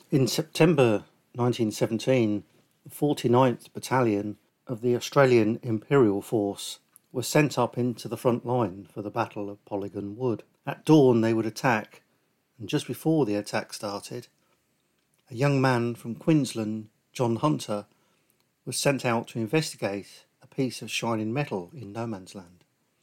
In September 1917, the 49th Battalion of the Australian Imperial Force was sent up into the front line for the Battle of Polygon Wood. At dawn they would attack, and just before the attack started, a young man from Queensland, John Hunter, was sent out to investigate a piece of shining metal in no man's land.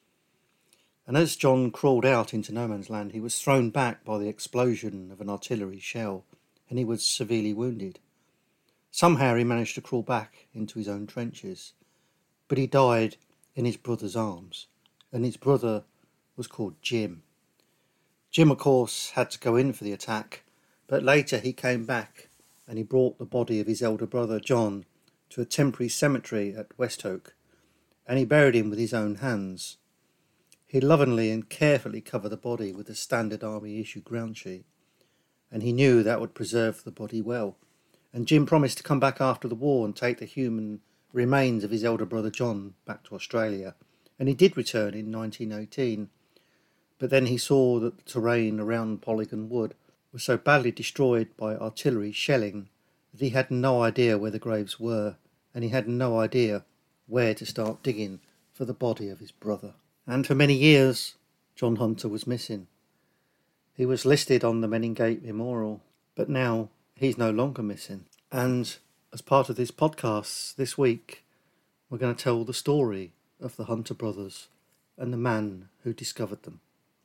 And as John crawled out into no man's land, he was thrown back by the explosion of an artillery shell, and he was severely wounded. Somehow he managed to crawl back into his own trenches, but he died in his brother's arms, and his brother was called Jim. Jim, of course, had to go in for the attack, but later he came back and he brought the body of his elder brother John to a temporary cemetery at Westhoek, and he buried him with his own hands. He lovingly and carefully covered the body with a standard army issue ground sheet, and he knew that would preserve the body well. And Jim promised to come back after the war and take the human remains of his elder brother John back to Australia, and he did return in 1918. But then he saw that the terrain around Polygon Wood was so badly destroyed by artillery shelling that he had no idea where the graves were, and he had no idea where to start digging for the body of his brother. And for many years, John Hunter was missing. He was listed on the Meningate Memorial, but now he's no longer missing. And as part of this podcast this week, we're going to tell the story of the Hunter brothers and the man who discovered them.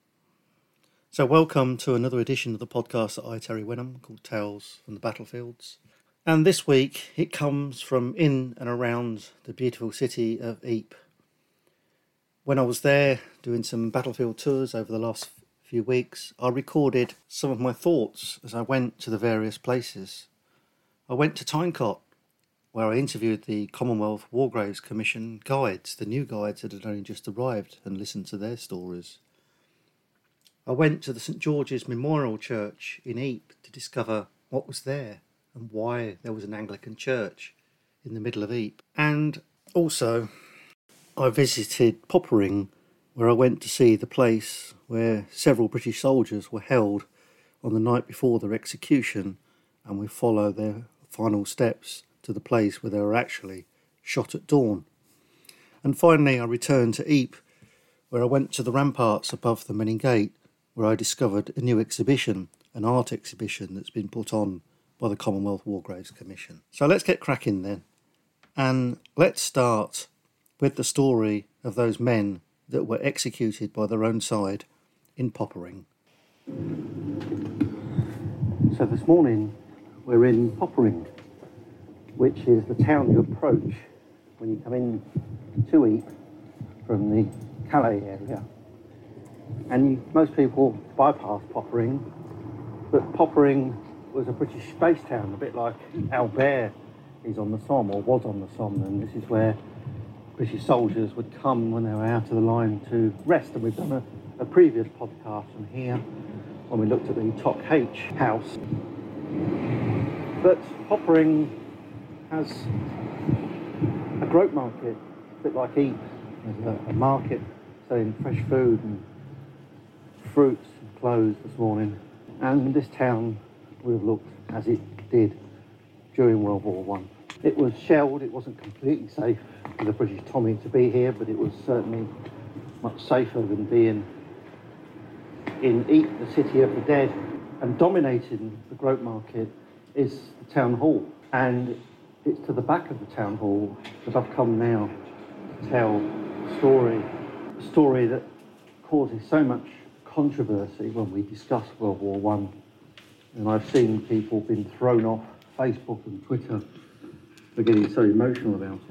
So welcome to another edition of the podcast that I, Terry Wenham, called Tales from the Battlefields. And this week it comes from in and around the beautiful city of Ypres. When I was there doing some battlefield tours over the last few weeks, I recorded some of my thoughts as I went to the various places. I went to Tynecott, where I interviewed the Commonwealth War Graves Commission guides, the new guides that had only just arrived, and listened to their stories. I went to the St George's Memorial Church in Ypres to discover what was there and why there was an Anglican church in the middle of Ypres. And also, I visited Poppering, where I went to see the place where several British soldiers were held on the night before their execution, and we follow their final steps to the place where they were actually shot at dawn. And finally I returned to Ypres, where I went to the ramparts above the Meningate, where I discovered a new exhibition, an art exhibition that's been put on by the Commonwealth War Graves Commission. So let's get cracking then, and let's start with the story of those men that were executed by their own side in Poppering. So this morning we're in Poppering, which is the town you approach when you come in to Ypres from the Calais area. And most people bypass Poppering, but Poppering was a British base town, a bit like Albert is on the Somme, or was on the Somme, and this is where British soldiers would come when they were out of the line to rest. And we've done a previous podcast from here when we looked at the Toc H house. But Poppering has a groat market, a bit like Ypres. There's a market selling fresh food and fruits and clothes this morning. And this town would have looked as it did during World War One. It was shelled. It wasn't completely safe for the British Tommy to be here, but it was certainly much safer than being in Ypres, the city of the dead. And dominating the groat market is the town hall. And it's to the back of the town hall that I've come now to tell a story that causes so much controversy when we discuss World War One. And I've seen people being thrown off Facebook and Twitter for getting so emotional about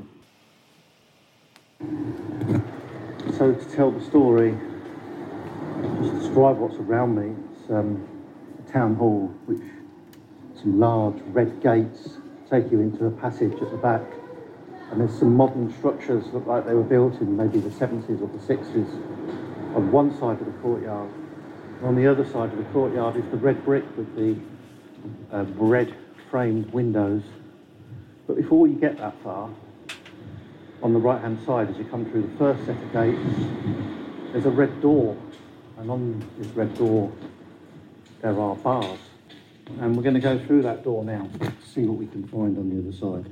it. So to tell the story, just describe what's around me. It's a town hall, which some large red gates take you into a passage at the back, and there's some modern structures that look like they were built in maybe the 70s or the 60s on one side of the courtyard. And on the other side of the courtyard is the red brick with the red framed windows. But before you get that far, on the right hand side as you come through the first set of gates, there's a red door, and on this red door there are bars. And we're going to go through that door now, see what we can find on the other side.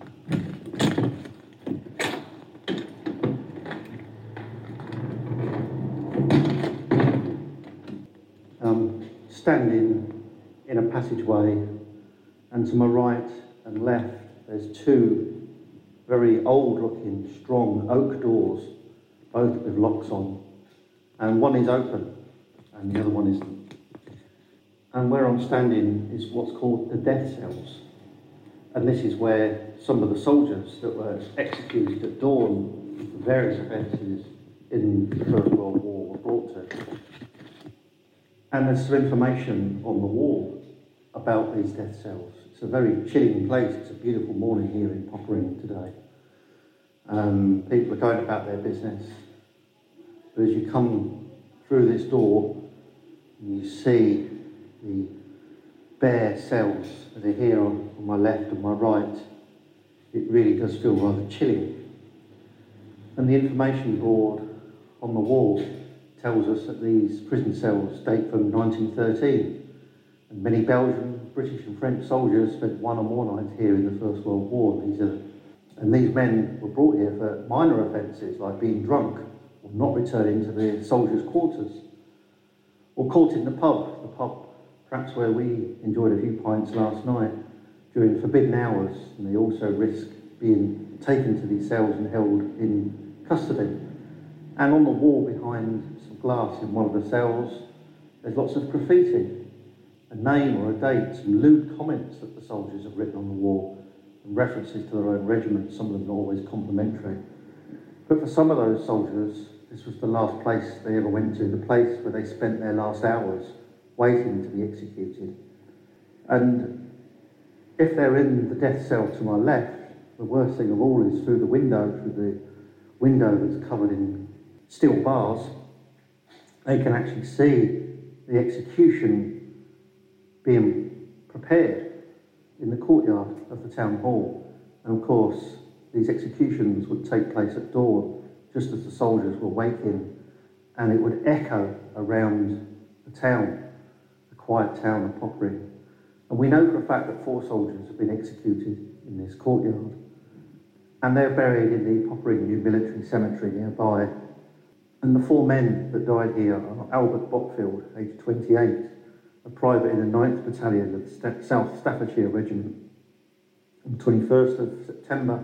Standing in a passageway, and to my right and left there's two very old looking strong oak doors, both with locks on, and one is open and the other one isn't. And where I'm standing is what's called the death cells, and this is where some of the soldiers that were executed at dawn for various offences in the First World War were brought to. And there's some information on the wall about these death cells. It's a very chilling place. It's a beautiful morning here in Poperinghe today. People are going about their business. But as you come through this door, you see the bare cells that are here on my left and my right. It really does feel rather chilling. And the information board on the wall tells us that these prison cells date from 1913, and many Belgian, British and French soldiers spent one or more nights here in the First World War. These men were brought here for minor offences like being drunk or not returning to their soldiers' quarters, or caught in the pub perhaps where we enjoyed a few pints last night during forbidden hours, and they also risk being taken to these cells and held in custody. And on the wall behind some glass in one of the cells, there's lots of graffiti, a name or a date, some lewd comments that the soldiers have written on the wall, and references to their own regiment, some of them not always complimentary. But for some of those soldiers, this was the last place they ever went to, the place where they spent their last hours waiting to be executed. And if they're in the death cell to my left, the worst thing of all is through the window that's covered in steel bars, they can actually see the execution being prepared in the courtyard of the town hall. And of course, these executions would take place at dawn, just as the soldiers were waking, and it would echo around the town, the quiet town of Poperinghe. And we know for a fact that 4 soldiers have been executed in this courtyard, and they're buried in the Poperinghe New Military Cemetery nearby. And the 4 men that died here are Albert Botfield, aged 28, a private in the 9th Battalion of the South Staffordshire Regiment. On the 21st of September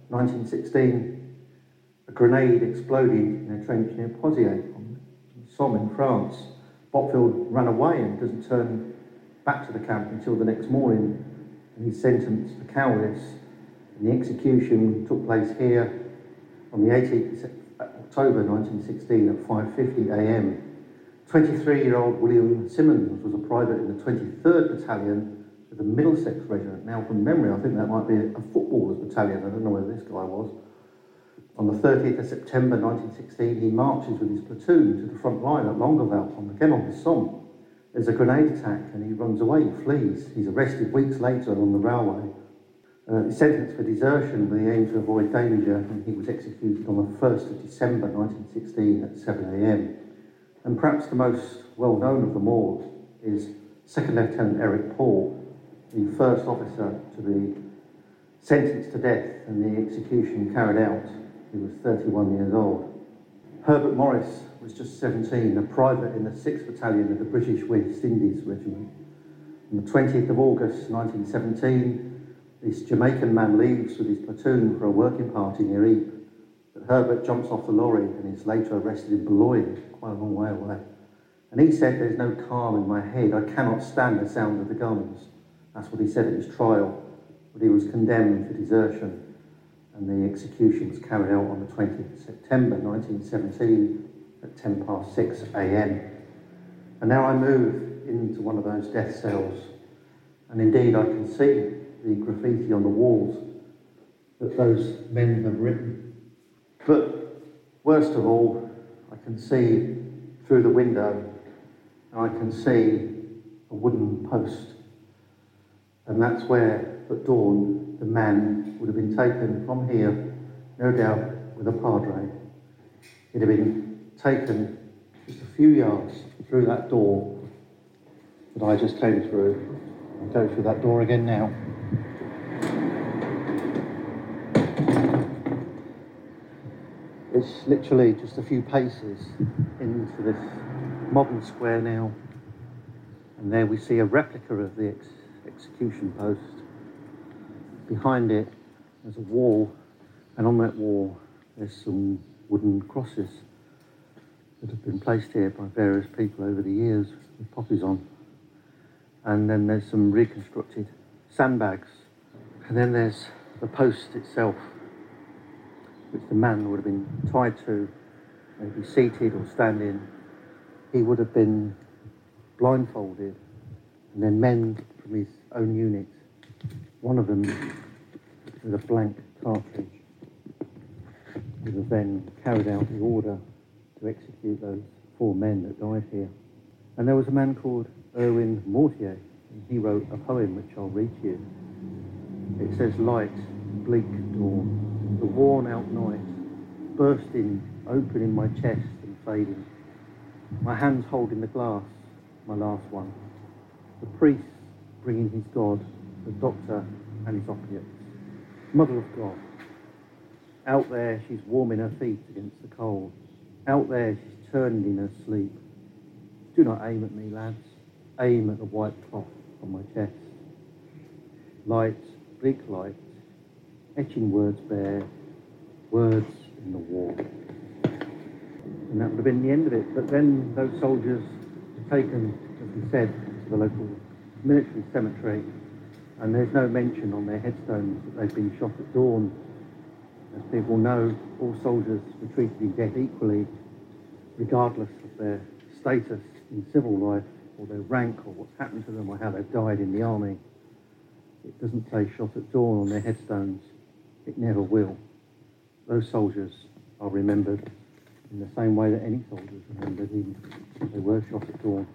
1916, a grenade exploded in a trench near Pozières on Somme in France. Botfield ran away and doesn't turn back to the camp until the next morning, and he's sentenced for cowardice. And the execution took place here on the 18th October 1916 at 5:50 a.m. 23-year-old William Simmons was a private in the 23rd Battalion of the Middlesex Regiment. Now, from memory, I think that might be a footballer's battalion. I don't know where this guy was. On the 30th of September 1916, he marches with his platoon to the front line at Longueval, again on the Somme. There's a grenade attack and he runs away, flees. He's arrested weeks later on the railway. He's sentenced for desertion with the aim to avoid danger, and he was executed on the 1st of December 1916 at 7 a.m. And perhaps the most well-known of them all is Second Lieutenant Eric Paul, the first officer to be sentenced to death and the execution carried out. He was 31 years old. Herbert Morris was just 17, a private in the 6th Battalion of the British West Indies Regiment. On the 20th of August 1917, this Jamaican man leaves with his platoon for a working party near Ypres, but Herbert jumps off the lorry and is later arrested in Boulogne, quite a long way away. And he said, "There's no calm in my head, I cannot stand the sound of the guns." That's what he said at his trial, but he was condemned for desertion, and the execution was carried out on the 20th of September 1917 at 6:10 a.m. And now I move into one of those death cells, and indeed I can see the graffiti on the walls that those men have written. But worst of all, I can see through the window, and I can see a wooden post. And that's where, at dawn, the man would have been taken from here, no doubt with a padre. He'd have been taken just a few yards through that door that I just came through, I'll go through that door again now. It's literally just a few paces into this modern square now, and there we see a replica of the execution post. Behind it there's a wall, and on that wall there's some wooden crosses that have been placed here by various people over the years with poppies on. And then there's some reconstructed sandbags, and then there's the post itself, which the man would have been tied to, maybe seated or standing. He would have been blindfolded, and then men from his own unit, one of them with a blank cartridge, would have then carried out the order to execute those 4 men that died here. And there was a man called Erwin Mortier, and he wrote a poem which I'll read to you. It says, "Light, bleak dawn, the worn out night, bursting open in my chest and fading. My hands holding the glass, my last one. The priest bringing his God, the doctor and his opiates. Mother of God. Out there she's warming her feet against the cold. Out there she's turning in her sleep. Do not aim at me, lads. Aim at the white cloth on my chest. Light, bleak light, etching words bare, words in the wall." And that would have been the end of it. But then those soldiers were taken, as we said, to the local military cemetery, and there's no mention on their headstones that they've been shot at dawn. As people know, all soldiers were treated in death equally, regardless of their status in civil life, or their rank, or what's happened to them, or how they've died in the army. It doesn't say shot at dawn on their headstones. It never will. Those soldiers are remembered in the same way that any soldier is remembered, even if they were shot at dawn.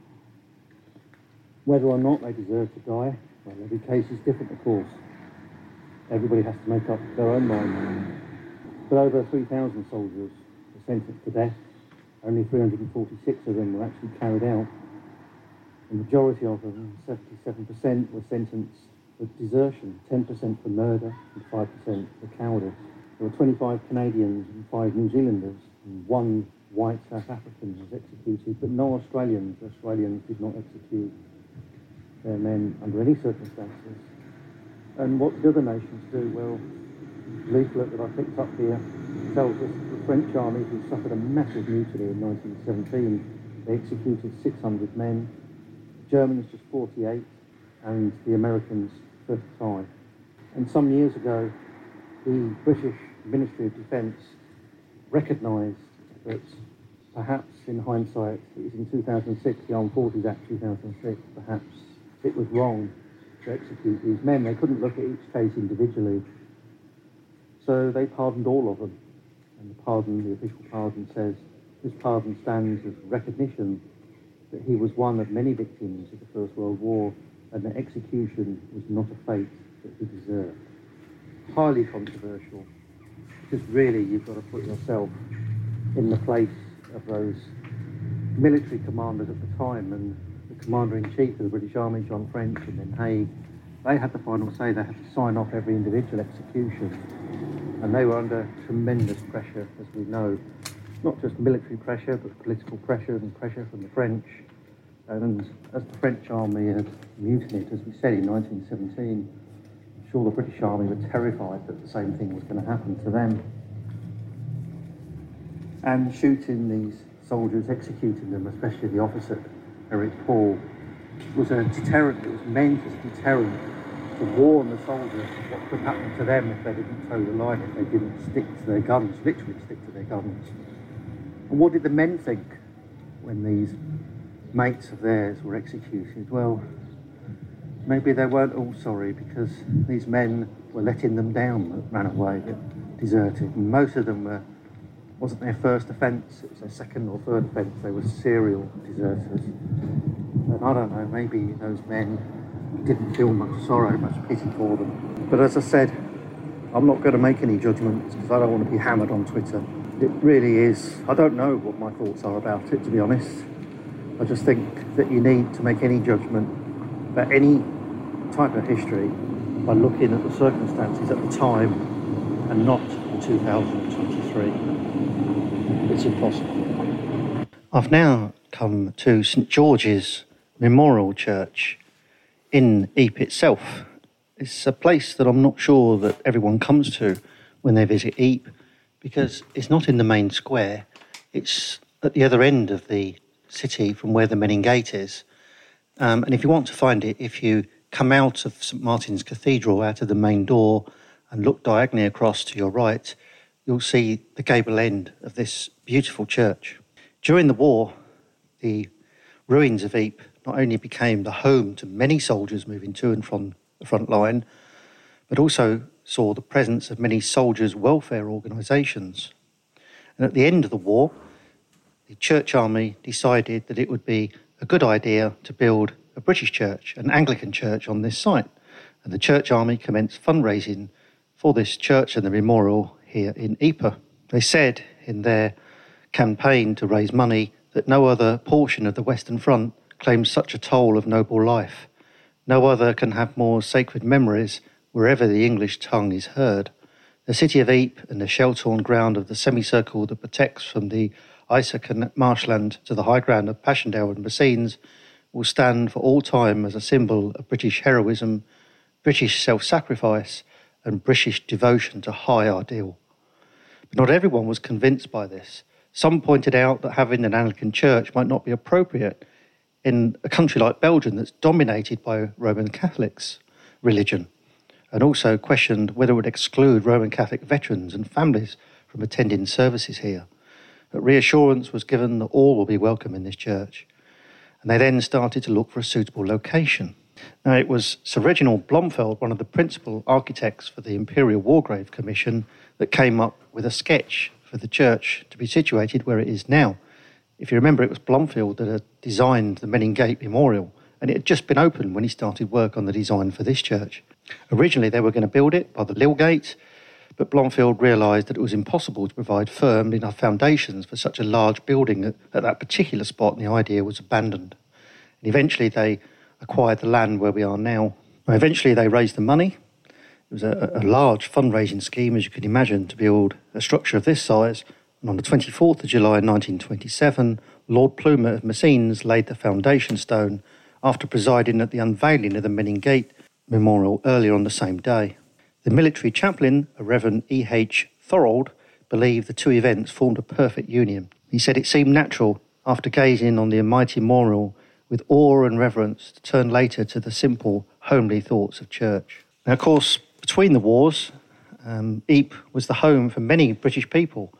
Whether or not they deserve to die, well, every case is different, of course. Everybody has to make up their own mind. But over 3,000 soldiers were sentenced to death. Only 346 of them were actually carried out. The majority of them, 77%, were sentenced for desertion, 10% for murder and 5% for cowardice. There were 25 Canadians and 5 New Zealanders, and 1 white South African was executed, but no Australians. Australians did not execute their men under any circumstances. And what did other nations do? Well, the leaflet that I picked up here tells us the French army, who suffered a massive mutiny in 1917, they executed 600 men, the Germans just 48, and the Americans 35. And some years ago, the British Ministry of Defence recognised that perhaps in hindsight, it was in 2006, the Armed Forces Act 2006, perhaps it was wrong to execute these men. They couldn't look at each case individually. So they pardoned all of them. And the pardon, the official pardon says, this pardon stands as recognition that he was one of many victims of the First World War, and that execution was not a fate that he deserved. Highly controversial, because really you've got to put yourself in the place of those military commanders at the time, and the Commander-in-Chief of the British Army, John French, and then Haig. They had the final say. They had to sign off every individual execution, and they were under tremendous pressure, as we know. Not just military pressure, but political pressure and pressure from the French. And as the French army had mutinied, as we said, in 1917, I'm sure the British army were terrified that the same thing was going to happen to them. And shooting these soldiers, executing them, especially the officer, Eric Paul, was a deterrent. It was meant as a deterrent to warn the soldiers of what could happen to them if they didn't toe the line, if they didn't stick to their guns, literally stick to their guns. And what did the men think when these mates of theirs were executed? Well, maybe they weren't all sorry, because these men were letting them down that ran away, that deserted. And most of them wasn't their first offence, it was their second or third offence. They were serial deserters. And I don't know, maybe those men didn't feel much sorrow, much pity for them. But as I said, I'm not going to make any judgments, because I don't want to be hammered on Twitter. It really is, I don't know what my thoughts are about it, to be honest. I just think that you need to make any judgment about any type of history by looking at the circumstances at the time and not in 2023. It's impossible. I've now come to St George's Memorial Church in Ypres itself. It's a place that I'm not sure that everyone comes to when they visit Ypres, because it's not in the main square. It's at the other end of the city from where the Menin Gate is. And if you want to find it, if you come out of St Martin's Cathedral, out of the main door, and look diagonally across to your right, you'll see the gable end of this beautiful church. During the war, the ruins of Ypres not only became the home to many soldiers moving to and from the front line, but also saw the presence of many soldiers' welfare organisations. And at the end of the war, the Church Army decided that it would be a good idea to build a British church, an Anglican church, on this site. And the Church Army commenced fundraising for this church and the memorial here in Ypres. They said in their campaign to raise money that no other portion of the Western Front claims such a toll of noble life. No other can have more sacred memories wherever the English tongue is heard. The city of Ypres and the shell-torn ground of the semicircle that protects from the Isaac marshland to the high ground of Passchendaele and Messines will stand for all time as a symbol of British heroism, British self-sacrifice and British devotion to high ideal. But not everyone was convinced by this. Some pointed out that having an Anglican church might not be appropriate in a country like Belgium that's dominated by Roman Catholics religion, and also questioned whether it would exclude Roman Catholic veterans and families from attending services here. But reassurance was given that all will be welcome in this church. And they then started to look for a suitable location. Now, it was Sir Reginald Blomfield, one of the principal architects for the Imperial Wargrave Commission, that came up with a sketch for the church to be situated where it is now. If you remember, it was Blomfield that had designed the Menin Gate Memorial, and it had just been opened when he started work on the design for this church. Originally, they were going to build it by the Lille Gate, but Blomfield realised that it was impossible to provide firm enough foundations for such a large building at that particular spot, and the idea was abandoned. And eventually they acquired the land where we are now. Eventually they raised the money. It was a large fundraising scheme, as you can imagine, to build a structure of this size. And on the 24th of July 1927, Lord Plumer of Messines laid the foundation stone after presiding at the unveiling of the Menin Gate Memorial earlier on the same day. The military chaplain, a Reverend E.H. Thorold, believed the two events formed a perfect union. He said it seemed natural, after gazing on the mighty memorial with awe and reverence, to turn later to the simple, homely thoughts of church. Now, of course, between the wars, Ypres was the home for many British people.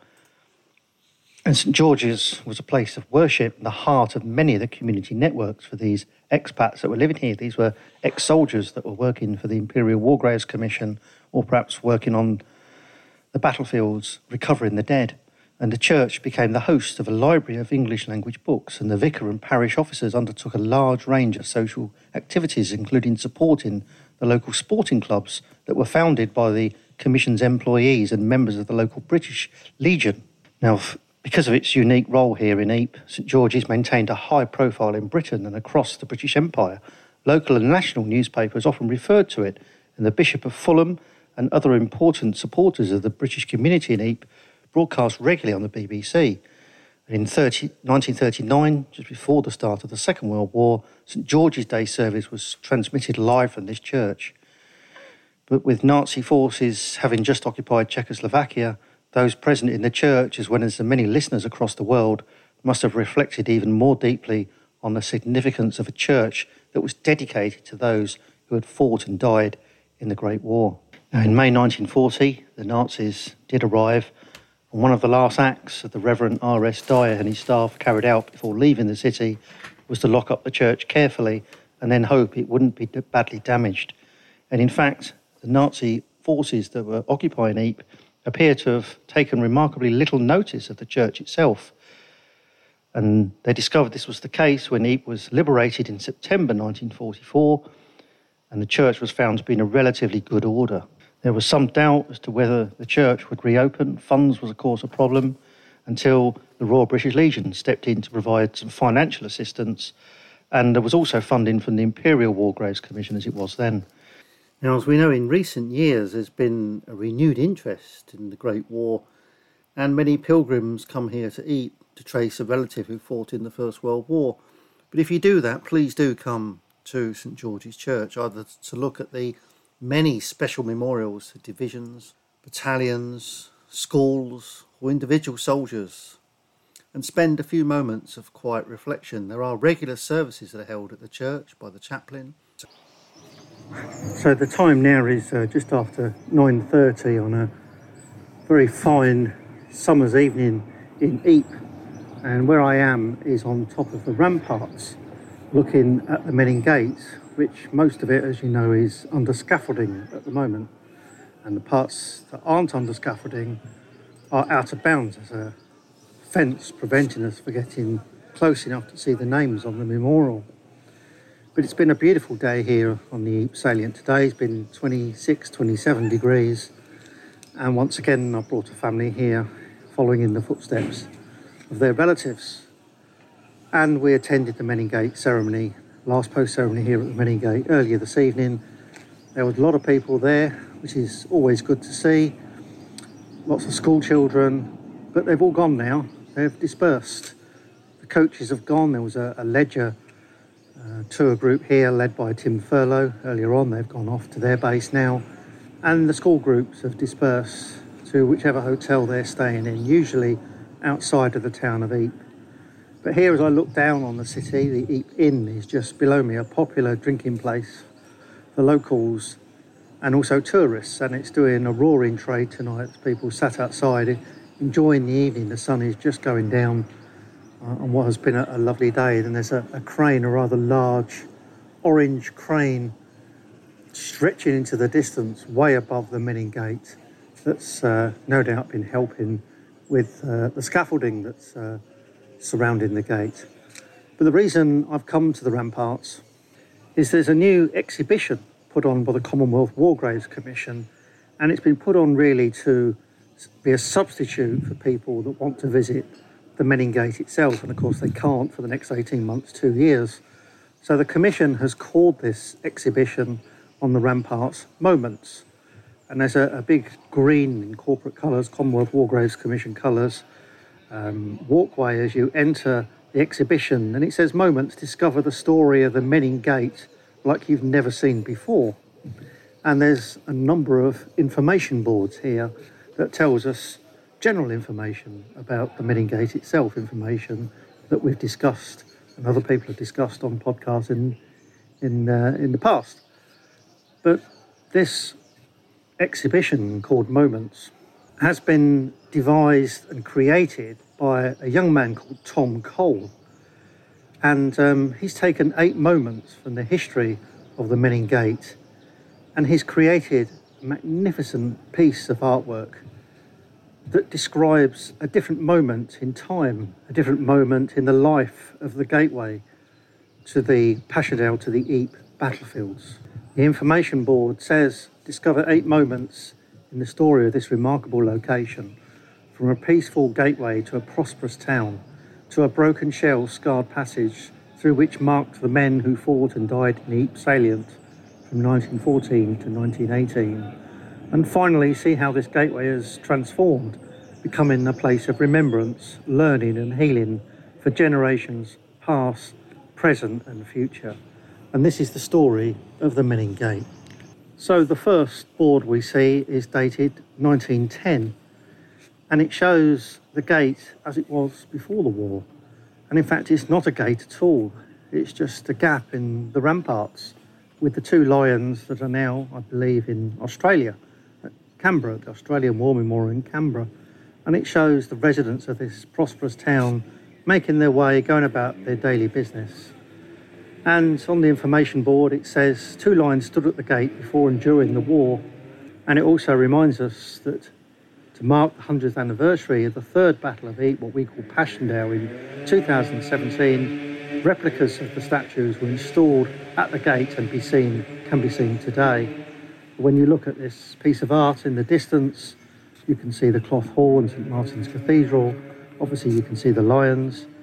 And St George's was a place of worship in the heart of many of the community networks for these expats that were living here. These were ex-soldiers that were working for the Imperial Wargraves Commission, or perhaps working on the battlefields, recovering the dead. And the church became the host of a library of English language books, and the vicar and parish officers undertook a large range of social activities, including supporting the local sporting clubs that were founded by the Commission's employees and members of the local British Legion. Now, because of its unique role here in Ypres, St George's maintained a high profile in Britain and across the British Empire. Local and national newspapers often referred to it, and the Bishop of Fulham and other important supporters of the British community in Ypres broadcast regularly on the BBC. And in 1939, just before the start of the Second World War, St George's Day service was transmitted live from this church. But with Nazi forces having just occupied Czechoslovakia, those present in the church, as well as the many listeners across the world, must have reflected even more deeply on the significance of a church that was dedicated to those who had fought and died in the Great War. Now, in May 1940, the Nazis did arrive, and one of the last acts that the Reverend R.S. Dyer and his staff carried out before leaving the city was to lock up the church carefully and then hope it wouldn't be badly damaged. And in fact, the Nazi forces that were occupying Ypres appear to have taken remarkably little notice of the church itself. And they discovered this was the case when Ypres was liberated in September 1944, and the church was found to be in a relatively good order. There was some doubt as to whether the church would reopen. Funds was, of course, a problem, until the Royal British Legion stepped in to provide some financial assistance, And there was also funding from the Imperial War Graves Commission, as it was then. Now, as we know, in recent years, there's been a renewed interest in the Great War, and many pilgrims come here to Ypres to trace a relative who fought in the First World War. But if you do that, please do come to St George's Church, either to look at the many special memorials to divisions, battalions, schools, or individual soldiers, and spend a few moments of quiet reflection. There are regular services that are held at the church by the chaplain. So the time now is just after 9:30 on a very fine summer's evening in Ypres, and where I am is on top of the ramparts looking at the Menin Gate, which most of it, as you know, is under scaffolding at the moment, and the parts that aren't under scaffolding are out of bounds. There's a fence preventing us from getting close enough to see the names on the memorial. But it's been a beautiful day here on the Ypres salient today. It's been 26, 27 degrees. And once again, I brought a family here following in the footsteps of their relatives. And we attended the Menin Gate ceremony, last post ceremony here at the Menin Gate earlier this evening. There was a lot of people there, which is always good to see. Lots of school children, but they've all gone now. They've dispersed. The coaches have gone. There was a Ledger tour group here led by Tim Furlow earlier on. They've gone off to their base now. And the school groups have dispersed to whichever hotel they're staying in, usually outside of the town of Ypres. But here, as I look down on the city, the Ypres Inn is just below me, a popular drinking place for locals and also tourists. And it's doing a roaring trade tonight. People sat outside enjoying the evening. The sun is just going down on what has been a lovely day. Then there's a crane, a rather large orange crane, stretching into the distance way above the Menin Gate, that's no doubt been helping with the scaffolding that's surrounding the gate. But the reason I've come to the ramparts is there's a new exhibition put on by the Commonwealth War Graves Commission, and it's been put on really to be a substitute for people that want to visit the Menin Gate itself, and of course they can't for the next 18 months, 2 years. So the Commission has called this exhibition on the ramparts Moments, and there's a big green in corporate colours, Commonwealth War Graves Commission colours, walkway as you enter the exhibition, and it says Moments, discover the story of the Menin Gate like you've never seen before. And there's a number of information boards here that tells us general information about the Menin Gate itself, information that we've discussed and other people have discussed on podcasts in the past. But this exhibition called Moments has been devised and created by a young man called Tom Cole. And he's taken 8 moments from the history of the Menin Gate, and he's created a magnificent piece of artwork that describes a different moment in time, a different moment in the life of the gateway to the Passchendaele, to the Ypres battlefields. The information board says, discover 8 moments in the story of this remarkable location, from a peaceful gateway to a prosperous town, to a broken shell scarred passage through which marked the men who fought and died in the Ypres salient from 1914 to 1918. And finally, see how this gateway has transformed, becoming a place of remembrance, learning and healing for generations past, present and future. And this is the story of the Menin Gate. So the first board we see is dated 1910, and it shows the gate as it was before the war. And in fact, it's not a gate at all. It's just a gap in the ramparts with the 2 lions that are now, I believe, in Australia, at Canberra, the Australian War Memorial in Canberra. And it shows the residents of this prosperous town making their way, going about their daily business. And on the information board, it says 2 lions stood at the gate before and during the war. And it also reminds us that to mark the 100th anniversary of the 3rd Battle of Ypres, what we call Passchendaele, in 2017, replicas of the statues were installed at the gate and can be seen today. When you look at this piece of art in the distance, you can see the Cloth Hall and St Martin's Cathedral. Obviously, you can see the lions.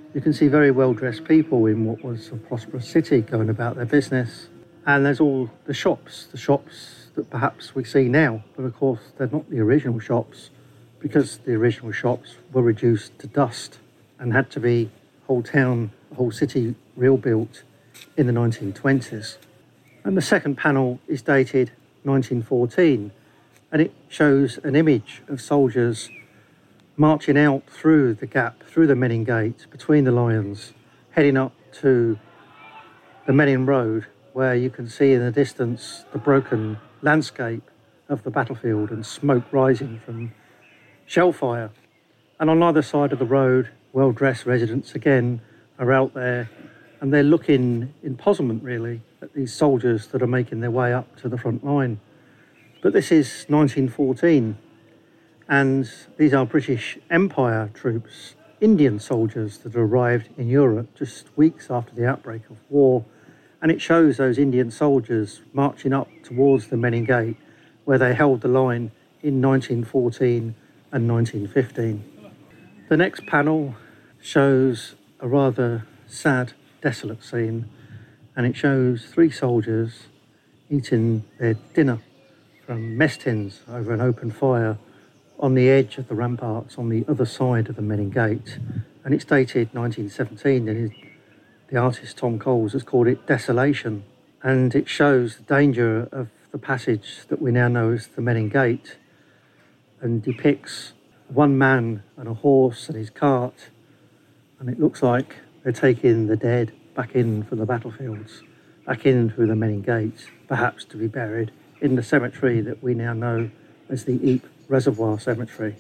You can see very well-dressed people in what was a prosperous city going about their business. And there's all the shops that perhaps we see now. But of course, they're not the original shops, because the original shops were reduced to dust and had to be the whole city rebuilt in the 1920s. And the second panel is dated 1914, and it shows an image of soldiers marching out through the gap, through the Menin Gate, between the lions, heading up to the Menin Road, where you can see in the distance the broken landscape of the battlefield and smoke rising from shell fire. And on either side of the road, well-dressed residents again are out there, and they're looking in puzzlement really at these soldiers that are making their way up to the front line. But this is 1914, and these are British Empire troops, Indian soldiers that arrived in Europe just weeks after the outbreak of war. And it shows those Indian soldiers marching up towards the Menin Gate, where they held the line in 1914 and 1915. The next panel shows a rather sad, desolate scene, and it shows 3 soldiers eating their dinner from mess tins over an open fire on the edge of the ramparts on the other side of the Menin Gate. And it's dated 1917, and the artist Tom Coles has called it Desolation, and it shows the danger of the passage that we now know as the Menin Gate, and depicts one man and a horse and his cart, and it looks like they're taking the dead back in from the battlefields, back in through the Menin Gate, perhaps to be buried in the cemetery that we now know as the Ypres Reservoir Cemetery.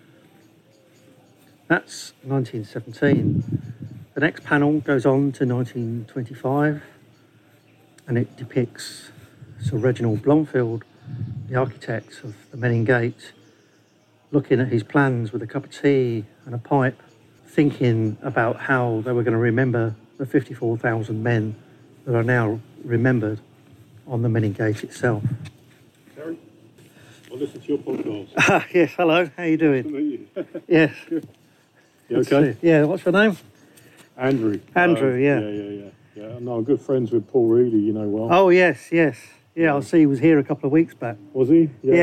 That's 1917. The next panel goes on to 1925, and it depicts Sir Reginald Blomfield, the architect of the Menin Gate, looking at his plans with a cup of tea and a pipe, thinking about how they were going to remember the 54,000 men that are now remembered on the Menin Gate itself. Terry, I listen to your podcast. Yes, hello, how you doing? Nice to meet you. Yes. Good. You okay? Yeah, what's your name? Andrew. Andrew, yeah. Yeah, no, I'm good friends with Paul Reedy, you know well. Oh, yes. Yeah, I see he was here a couple of weeks back. Was he? Yeah.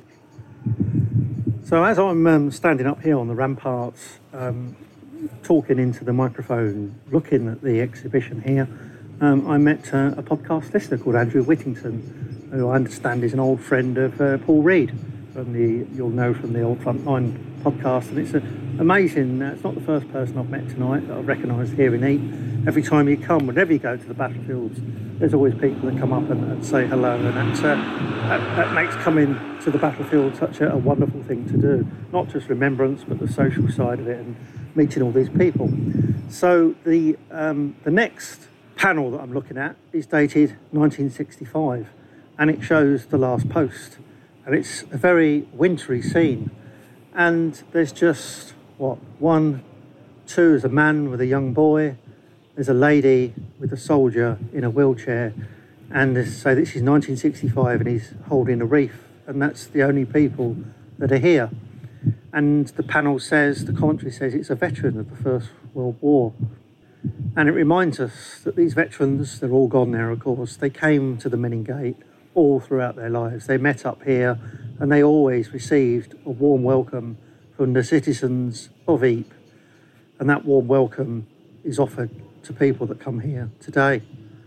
So as I'm standing up here on the ramparts, talking into the microphone, looking at the exhibition here, I met a podcast listener called Andrew Whittington, who I understand is an old friend of Paul Reed, you'll know from the Old Frontline podcast. And it's amazing. It's not the first person I've met tonight that I've recognised here in Ypres. Every time you come, whenever you go to the battlefields, there's always people that come up and say hello, and that makes coming to the battlefield such a wonderful thing to do. Not just remembrance, but the social side of it and meeting all these people. So the next panel that I'm looking at is dated 1965, and it shows the last post, and it's a very wintry scene, and there's just there's a man with a young boy, there's a lady with a soldier in a wheelchair, and so this is 1965 and he's holding a wreath, and that's the only people that are here. And the commentary says it's a veteran of the First World War. And it reminds us that these veterans, they're all gone now, of course, they came to the Menin Gate all throughout their lives. They met up here and they always received a warm welcome from the citizens of Ypres. And that warm welcome is offered to people that come here today.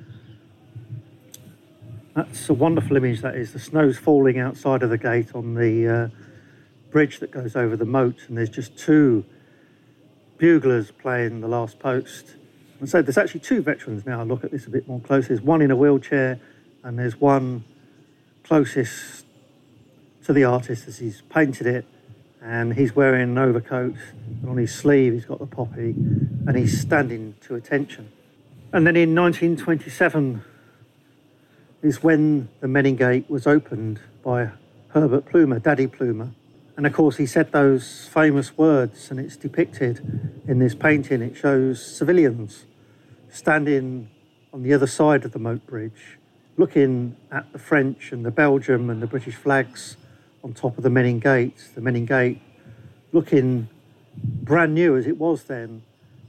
That's a wonderful image, that is. The snow's falling outside of the gate on the bridge that goes over the moat, and there's just 2 buglers playing the last post. And so there's actually 2 veterans now. I look at this a bit more closely. There's one in a wheelchair, and there's one closest to the artist as he's painted it, and he's wearing an overcoat, and on his sleeve he's got the poppy, and he's standing to attention. And then in 1927 is when the Menin Gate was opened by Herbert Plumer, Daddy Plumer. And of course he said those famous words, and it's depicted in this painting. It shows civilians standing on the other side of the moat bridge, looking at the French and the Belgium and the British flags on top of the Menin Gate. The Menin Gate looking brand new as it was then,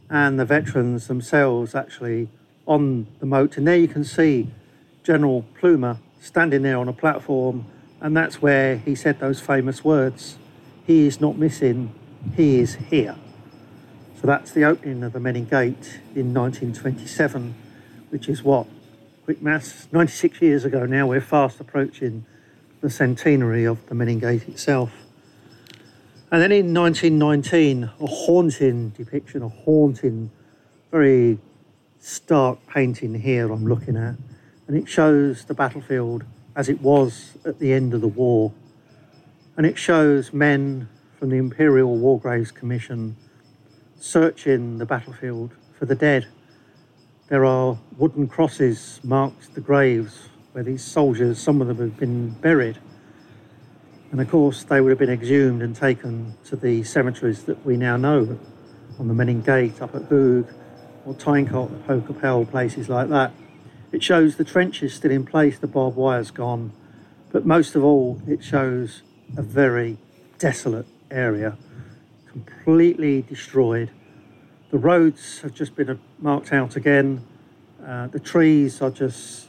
and the veterans themselves actually on the moat. And there you can see General Plumer standing there on a platform, and that's where he said those famous words, "He is not missing, he is here." So that's the opening of the Menin Gate in 1927, which is what? Quick maths, 96 years ago now. We're fast approaching the centenary of the Menin Gate itself. And then in 1919, a haunting depiction, a haunting, very stark painting here I'm looking at. And it shows the battlefield as it was at the end of the war. And it shows men from the Imperial War Graves Commission searching the battlefield for the dead. There are wooden crosses marked the graves where these soldiers, some of them have been buried. And of course, they would have been exhumed and taken to the cemeteries that we now know on the Menin Gate, up at Hoog, or Tynecott, Hoe Capel, places like that. It shows the trenches still in place, the barbed wire's gone. But most of all, it shows a very desolate area, completely destroyed. The roads have just been marked out again. The trees are just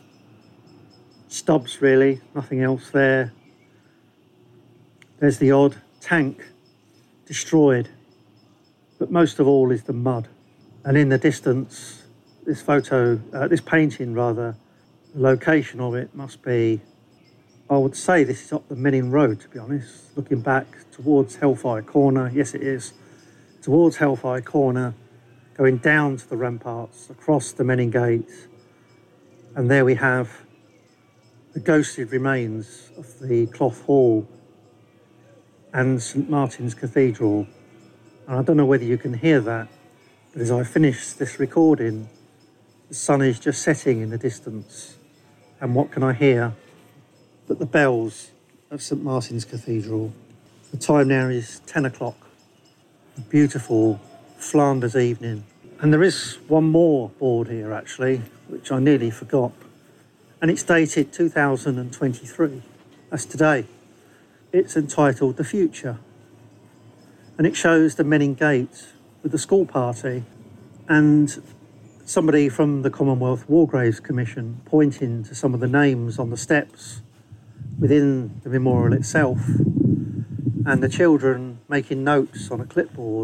stubs, really, nothing else there. There's the odd tank destroyed, but most of all is the mud. And in the distance, this painting, the location of it must be, I would say this is up the Menin Road, to be honest, looking back towards Hellfire Corner. Yes, it is. Towards Hellfire Corner, going down to the ramparts, across the Menin Gate. And there we have the ghosted remains of the Cloth Hall and St Martin's Cathedral. And I don't know whether you can hear that, but as I finish this recording, the sun is just setting in the distance. And what can I hear but the bells of St Martin's Cathedral? The time now is 10 o'clock, a beautiful Flanders evening. And there is one more board here, actually, which I nearly forgot. And it's dated 2023. That's today. It's entitled The Future. And it shows the Menin Gate with the school party and somebody from the Commonwealth War Graves Commission pointing to some of the names on the steps within the memorial itself, and the children making notes on a clipboard.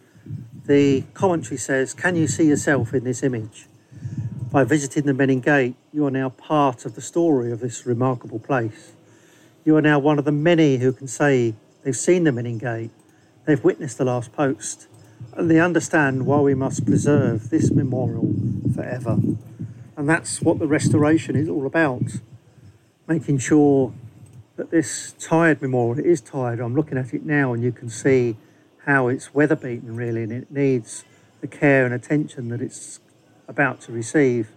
The commentary says, "Can you see yourself in this image? By visiting the Menin Gate, you are now part of the story of this remarkable place. You are now one of the many who can say they've seen the Menin Gate, they've witnessed the last post, and they understand why we must preserve this memorial forever." And that's what the restoration is all about, making sure that this tired memorial, it is tired, I'm looking at it now and you can see how it's weather beaten really, and it needs the care and attention that it's about to receive.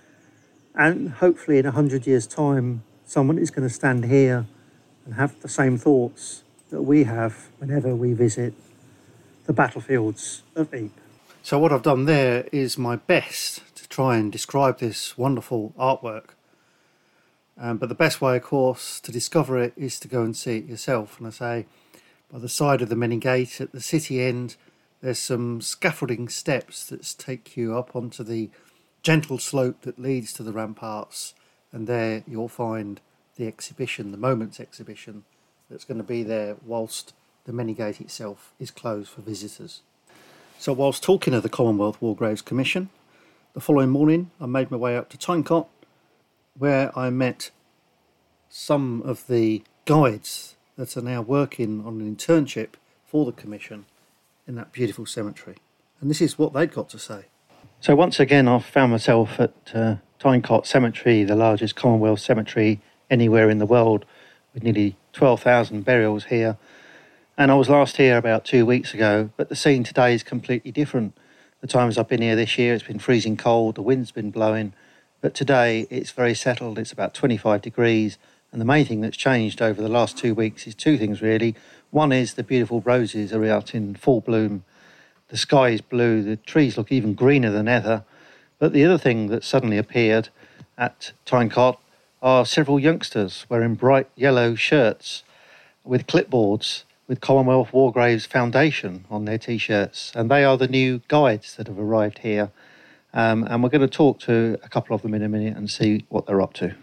And hopefully in 100 years' time, someone is going to stand here and have the same thoughts that we have whenever we visit the battlefields of Ypres. So what I've done there is my best to try and describe this wonderful artwork. But the best way, of course, to discover it is to go and see it yourself. And I say, by the side of the Menin Gate at the city end, there's some scaffolding steps that take you up onto the gentle slope that leads to the ramparts. And there you'll find the exhibition, the Moments exhibition, that's going to be there whilst the Menin Gate itself is closed for visitors. So whilst talking of the Commonwealth War Graves Commission, the following morning I made my way up to Tynecott, where I met some of the guides that are now working on an internship for the Commission in that beautiful cemetery. And this is what they'd got to say. So once again, I've found myself at Tynecott Cemetery, the largest Commonwealth cemetery anywhere in the world, with nearly 12,000 burials here. And I was last here about 2 weeks ago, but the scene today is completely different. The times I've been here this year, it's been freezing cold, the wind's been blowing. But today it's very settled, it's about 25 degrees. And the main thing that's changed over the last 2 weeks is two things really. One is the beautiful roses are out in full bloom. The sky is blue, the trees look even greener than ever. But the other thing that suddenly appeared at Tynecott are several youngsters wearing bright yellow shirts with clipboards. with Commonwealth War Graves Foundation on their T-shirts, and they are the new guides that have arrived here. And we're going to talk to a couple of them in a minute and see what they're up to.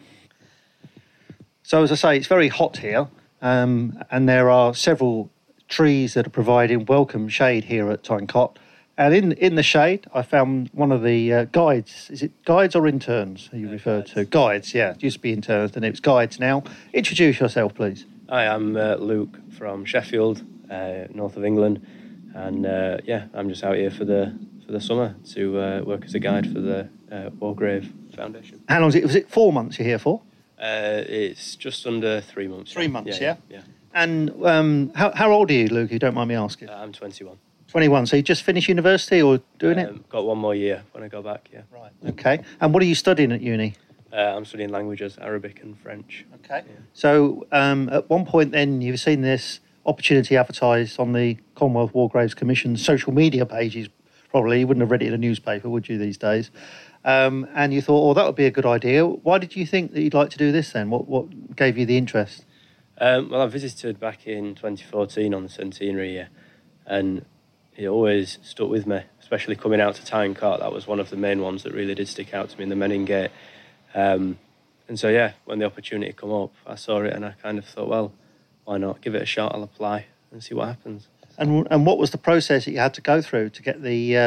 So, as I say, it's very hot here, and there are several trees that are providing welcome shade here at Tyncott. And in the shade, I found one of the guides. Is it guides or interns you referred to? Guides, yeah. It used to be interns, and it's guides now. Introduce yourself, please. Hi, I'm Luke from Sheffield, north of England, and I'm just out here for the summer to work as a guide for the Wargrave Foundation. How long is it? Was it 4 months you're here for? It's just under 3 months. 3 months, yeah. Yeah. And how old are you, Luke, if you don't mind me asking? I'm 21. 21, so you just finished university or doing it? Got one more year when I go back, yeah. Right, okay. And what are you studying at uni? I'm studying languages, Arabic and French. Okay. Yeah. So at one point then you've seen this opportunity advertised on the Commonwealth War Graves Commission social media pages, probably. You wouldn't have read it in a newspaper, would you, these days? And you thought, that would be a good idea. Why did you think that you'd like to do this then? What gave you the interest? Well, I visited back in 2014 on the centenary year, and it always stuck with me, especially coming out to Tyncott. That was one of the main ones that really did stick out to me in the Menin Gate. And so, when the opportunity come up, I saw it and I kind of thought, well, why not? Give it a shot, I'll apply and see what happens. And what was the process that you had to go through to get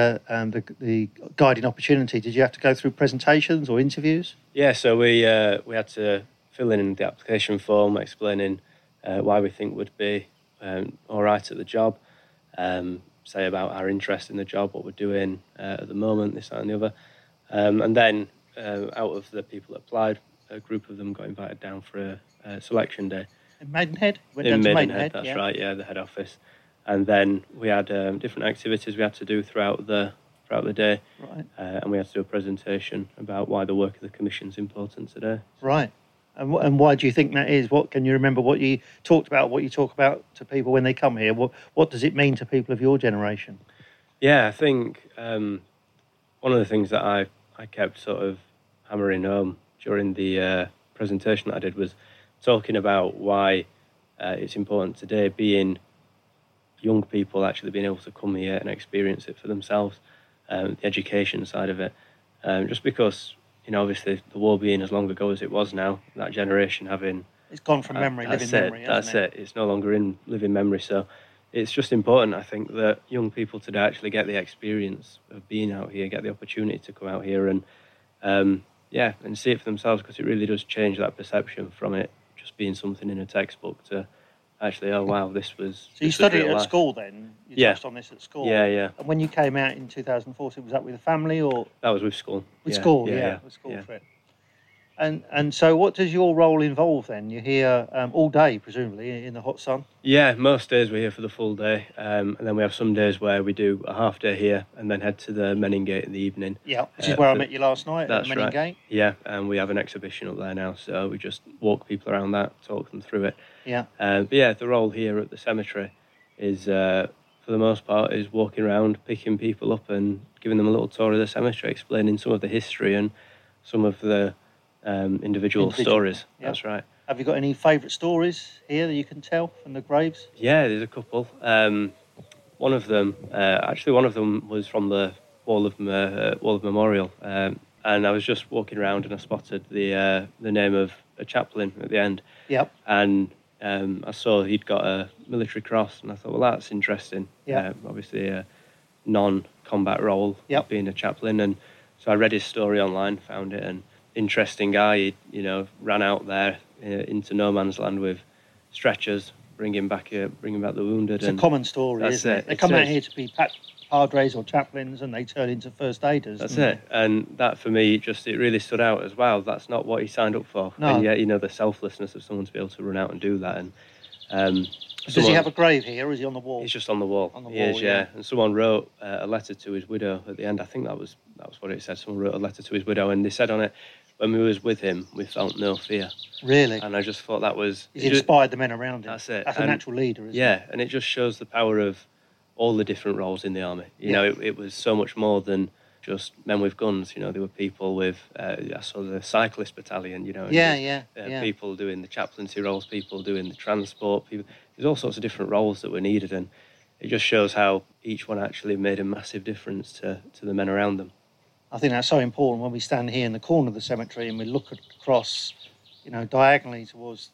the guiding opportunity? Did you have to go through presentations or interviews? Yeah, so we had to fill in the application form explaining why we think would be all right at the job, say about our interest in the job, what we're doing at the moment, this, that and the other. And then out of the people that applied, a group of them got invited down for a selection day. In Maidenhead? In Maidenhead, that's right, yeah, the head office. And then we had different activities we had to do throughout the day. Right. And we had to do a presentation about why the work of the Commission is important today. Right. And why do you think that is? What can you remember what you talked about, what you talk about to people when they come here? What does it mean to people of your generation? Yeah, I think one of the things that I kept sort of hammering home during the presentation that I did was talking about why it's important today, being young people actually being able to come here and experience it for themselves, the education side of it. Just because, obviously the war being as long ago as it was now, that generation having... It's gone from memory, living memory, That's it. It's no longer in living memory. So it's just important, I think, that young people today actually get the experience of being out here, get the opportunity to come out here and see it for themselves, because it really does change that perception from it just being something in a textbook to actually, oh wow, this was... So you studied it at school then? You touched on this at school? Yeah. And when you came out in 2014, was that with a family or...? That was with school. With school, with school trip. And so what does your role involve then? You're here all day, presumably, in the hot sun? Yeah, most days we're here for the full day. And then we have some days where we do a half day here and then head to the Menin Gate in the evening. Yeah, which is where I met you last night at the Menin Gate. Yeah, and we have an exhibition up there now, so we just walk people around that, talk them through it. Yeah. But the role here at the cemetery is, for the most part, is walking around, picking people up and giving them a little tour of the cemetery, explaining some of the history and some of the individual stories. Yeah. That's right. Have you got any favourite stories here that you can tell from the graves? Yeah, there's a couple. One of them was from the Wall of Memorial, and I was just walking around and I spotted the name of a chaplain at the end. Yep. And I saw he'd got a military cross, and I thought, well, that's interesting. Yeah. Obviously a non-combat role, being a chaplain, and so I read his story online, found it, and interesting guy. He, ran out there into no man's land with stretchers, bringing back the wounded. It's a common story, isn't it? They come out here to be padres or chaplains, and they turn into first aiders. That's it. And that for me, it really stood out as well. That's not what he signed up for. No. And yet, the selflessness of someone to be able to run out and do that. And does he have a grave here, or is he on the wall? He's just on the wall. On the he wall, is, yeah. And someone wrote a letter to his widow at the end. I think that was what it said. Someone wrote a letter to his widow, and they said on it, when we was with him, we felt no fear. Really? And I just thought that was... He's inspired the men around him. That's it. That's a natural leader, isn't it? Yeah, and it just shows the power of all the different roles in the army. You know, it was so much more than just men with guns. There were people with, I saw the cyclist battalion, and Yeah. people doing the chaplaincy roles, people doing the transport, people. There's all sorts of different roles that were needed, and it just shows how each one actually made a massive difference to the men around them. I think that's so important when we stand here in the corner of the cemetery and we look across, diagonally towards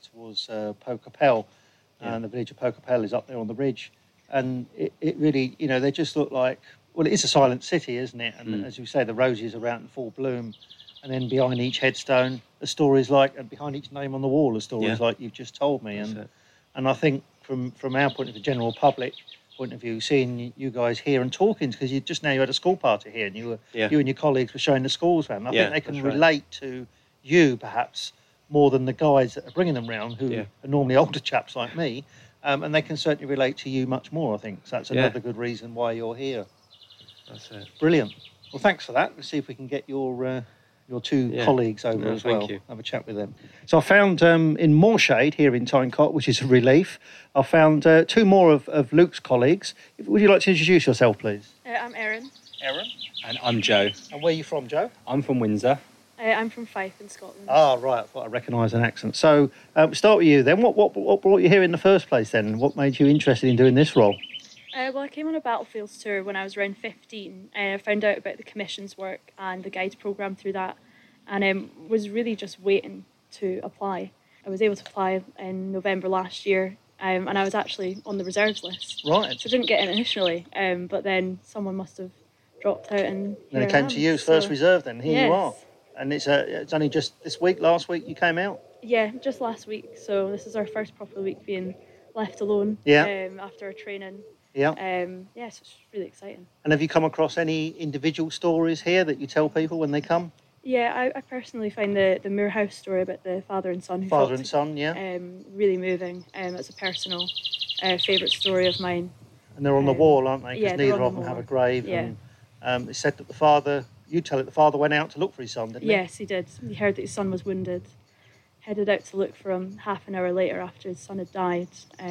Pocapel, and the village of Pocapel is up there on the ridge, and it really, they just look like, well, it is a silent city, isn't it? And as you say, the roses are out in full bloom, and then behind each headstone, the stories and behind each name on the wall, the stories like you've just told me, and I think from our point of the general public point of view, seeing you guys here and talking, because you had a school party here, and you and your colleagues were showing the schools around. I think they can relate to you perhaps more than the guides that are bringing them round, who are normally older chaps like me, and they can certainly relate to you much more. I think so. That's another good reason why you're here. That's it. Brilliant. Well, thanks for that. Let's see if we can get your two colleagues over as well. Thank you. Have a chat with them. So I found in Moorshade here in Tynecott, which is a relief, I found two more of Luke's colleagues. Would you like to introduce yourself, please? I'm Erin. Erin. And I'm Joe. And where are you from, Joe? I'm from Windsor. I'm from Fife in Scotland. Ah, right. I thought I recognised an accent. So start with you then. What brought you here in the first place then? What made you interested in doing this role? Well, I came on a battlefields tour when I was around 15. I found out about the Commission's work and the guides programme through that, and was really just waiting to apply. I was able to apply in November last year, and I was actually on the reserves list. Right. So I didn't get in initially, but then someone must have dropped out and then it came to you as first reserve then. Here you are. And it's only just last week you came out? Yeah, just last week. So this is our first proper week being left alone after our training. Yeah. So it's really exciting. And have you come across any individual stories here that you tell people when they come? Yeah, I personally find the Moore House story about the father and son who Father and son, really moving. It's a personal favourite story of mine. And they're on the wall, aren't they? Because neither of them wall. have a grave. Yeah. And it's said that the father, you tell it, the father went out to look for his son, didn't he? Yes, he did. He heard that his son was wounded. Headed out to look for him half an hour later after his son had died.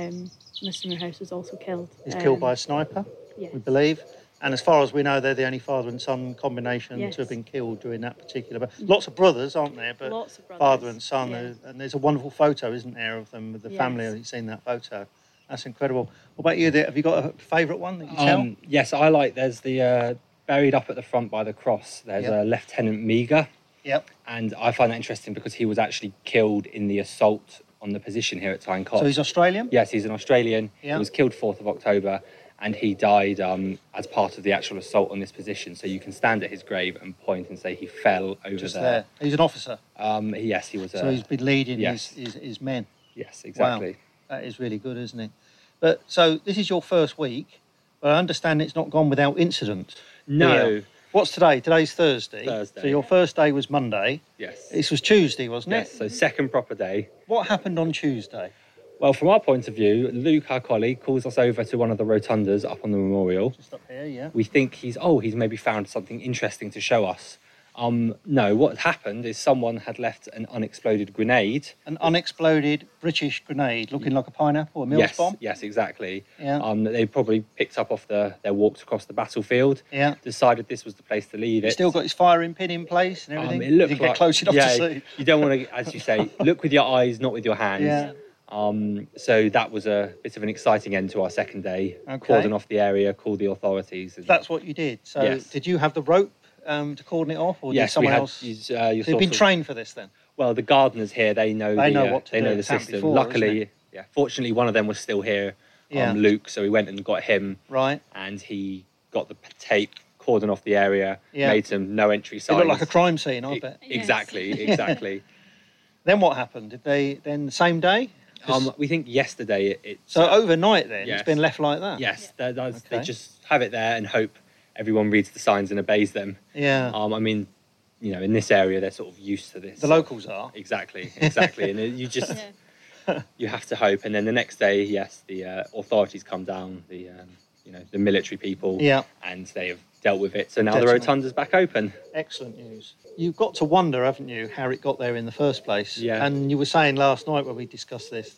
Mr. Moorhouse was also killed. He's killed by a sniper, yes. we believe. And as far as we know, they're the only father and son combination Yes. to have been killed during that particular... Lots of brothers, aren't there? But Lots of brothers. father and son. Yeah. And there's a wonderful photo, isn't there, of them with the family. Have you seen that photo? That's incredible. What about you? Have you got a favourite one that you tell? Yes, there's the buried up at the front by the cross. There's Lieutenant Meager. Yep. And I find that interesting because he was actually killed in the assault on the position here at Tynecott. So he's Australian? Yes, he's an Australian. Yeah. He was killed 4th of October and he died as part of the actual assault on this position. So you can stand at his grave and point and say he fell over Just there. He's an officer? Yes, he was. So he's been leading his men? Yes, exactly. Wow. That is really good, isn't it? But so this is your first week, but I understand it's not gone without incident. No. Yeah. What's today? Today's Thursday. Thursday. So your first day was Monday. Yes. This was Tuesday, wasn't Yes, it? so second proper day. What happened on Tuesday? Well, from our point of view, Luke, our colleague, calls us over to one of the rotundas up on the memorial. Just up here, yeah. We think he's maybe found something interesting to show us. No, what happened is someone had left an unexploded grenade. An unexploded British grenade looking like a pineapple, a Mills bomb? Yes, exactly. Yeah. They probably picked up off their walks across the battlefield. Yeah. Decided this was the place to leave it. Still got his firing pin in place and everything? It looked you get close enough to see? You don't want to, as you say, look with your eyes, not with your hands. Yeah. So that was a bit of an exciting end to our second day. Okay. Cordon off the area, called the authorities. That's what you did. So Yes. did you have the rope to cordon it off, or Yes, did someone we had. else? So You've been trained for this then? Well, the gardeners here, they know They know what to they do. know the It's happened system. before, Luckily, fortunately, one of them was still here. Yeah. Luke, so we went and got him, Right. and he got the tape, cordon off the area, Yeah. made some no entry It signs. looked like a crime scene, I bet. Yes. Exactly. Then what happened? Did they then the same day? 'Cause- We think yesterday it's so overnight then yes. it's been left like that. yes, they Okay. just have it there and hope everyone reads the signs and obeys them. Yeah. I mean, in this area they're sort of used to this. The locals are. Exactly, and you just you have to hope. And then the next day, yes, the authorities come down, the military people, Yeah. and they have dealt with it. So now Definitely. the rotunda's back open. Excellent news. You've got to wonder, haven't you, how it got there in the first place? Yeah. And you were saying last night when we discussed this that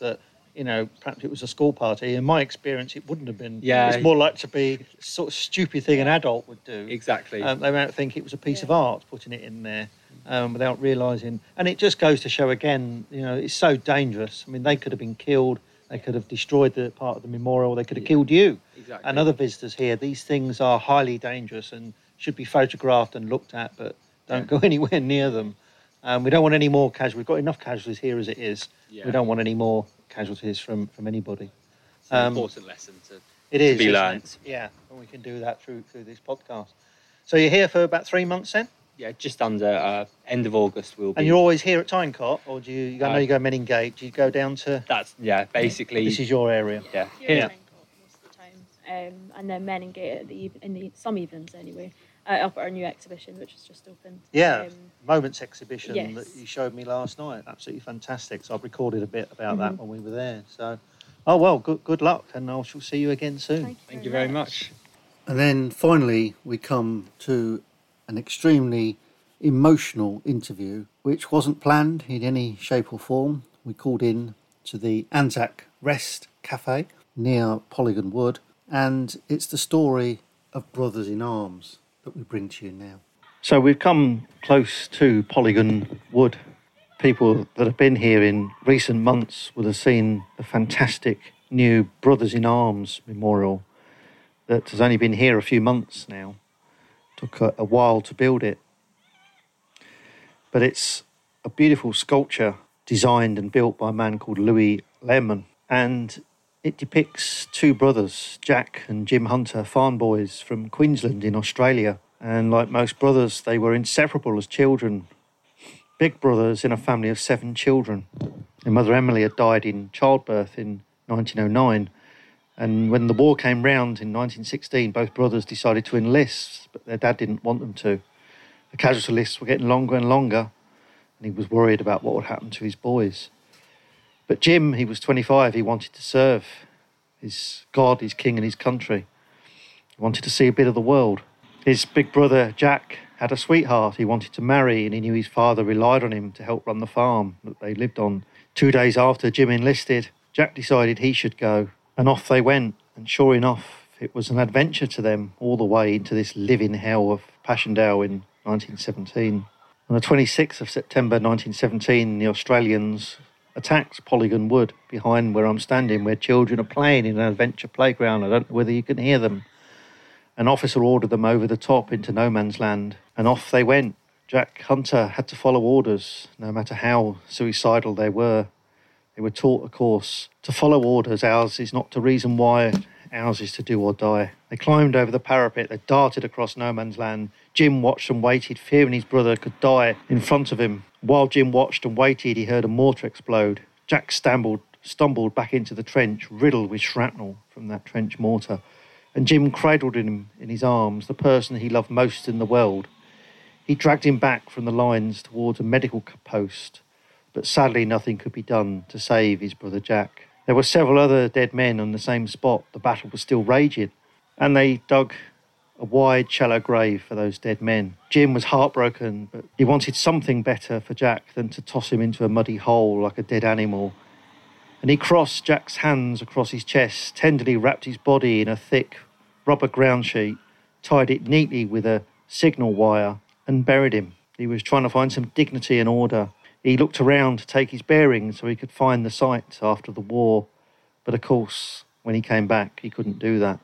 perhaps it was a school party. In my experience, it wouldn't have been. Yeah. It's more like to be a sort of stupid thing an adult would do. Exactly. They might think it was a piece of art putting it in there without realising. And it just goes to show again, it's so dangerous. I mean, they could have been killed. They could have destroyed the part of the memorial. They could have killed you Exactly. and other visitors here. These things are highly dangerous and should be photographed and looked at, but don't go anywhere near them. We don't want any more casualties. We've got enough casualties here as it is. Yeah. We don't want any more casualties from anybody. It's an important lesson to It be isn't learned. it? Yeah, and we can do that through this podcast. So you're here for about 3 months then? Yeah, just under end of August will be. And you're always here at Tynecott, or do you? I know you go Meningate. Do you go down to? That's basically. This is your area. Yeah. Here Yeah. in Tynecott most of the time, and then Meningate in some evenings anyway, up at our new exhibition which has just opened. Yeah, Moments exhibition yes. that you showed me last night. Absolutely fantastic. So I've recorded a bit about that Mm-hmm. when we were there. So, oh well, good luck, and I shall see you again soon. Thank you very much. And then finally, we come to an extremely emotional interview, which wasn't planned in any shape or form. We called in to the Anzac Rest Cafe near Polygon Wood, and it's the story of Brothers in Arms that we bring to you now. So we've come close to Polygon Wood. People that have been here in recent months would have seen the fantastic new Brothers in Arms memorial that has only been here a few months now. Took a while to build it. But it's a beautiful sculpture designed and built by a man called Louis Lehman. And it depicts two brothers, Jack and Jim Hunter, farm boys from Queensland in Australia. And like most brothers, they were inseparable as children. Big brothers in a family of 7 children. Their mother Emily had died in childbirth in 1909. And when the war came round in 1916, both brothers decided to enlist, but their dad didn't want them to. The casualty lists were getting longer and longer, and he was worried about what would happen to his boys. But Jim, he was 25, he wanted to serve his God, his king and his country. He wanted to see a bit of the world. His big brother, Jack, had a sweetheart he wanted to marry, and he knew his father relied on him to help run the farm that they lived on. 2 days after Jim enlisted, Jack decided he should go. And off they went, and sure enough, it was an adventure to them all the way into this living hell of Passchendaele in 1917. On the 26th of September 1917, the Australians attacked Polygon Wood, behind where I'm standing, where children are playing in an adventure playground. I don't know whether you can hear them. An officer ordered them over the top into no man's land, and off they went. Jack Hunter had to follow orders, no matter how suicidal they were. They were taught, of course, to follow orders. Ours is not to reason why, ours is to do or die. They climbed over the parapet, they darted across no man's land. Jim watched and waited, fearing his brother could die in front of him. While Jim watched and waited, he heard a mortar explode. Jack stumbled back into the trench, riddled with shrapnel from that trench mortar. And Jim cradled him in his arms, the person he loved most in the world. He dragged him back from the lines towards a medical post, but sadly nothing could be done to save his brother Jack. There were several other dead men on the same spot. The battle was still raging, and they dug a wide, shallow grave for those dead men. Jim was heartbroken, but he wanted something better for Jack than to toss him into a muddy hole like a dead animal. And he crossed Jack's hands across his chest, tenderly wrapped his body in a thick rubber ground sheet, tied it neatly with a signal wire, and buried him. He was trying to find some dignity and order. He looked around to take his bearings so he could find the site after the war. But of course, when he came back, he couldn't do that.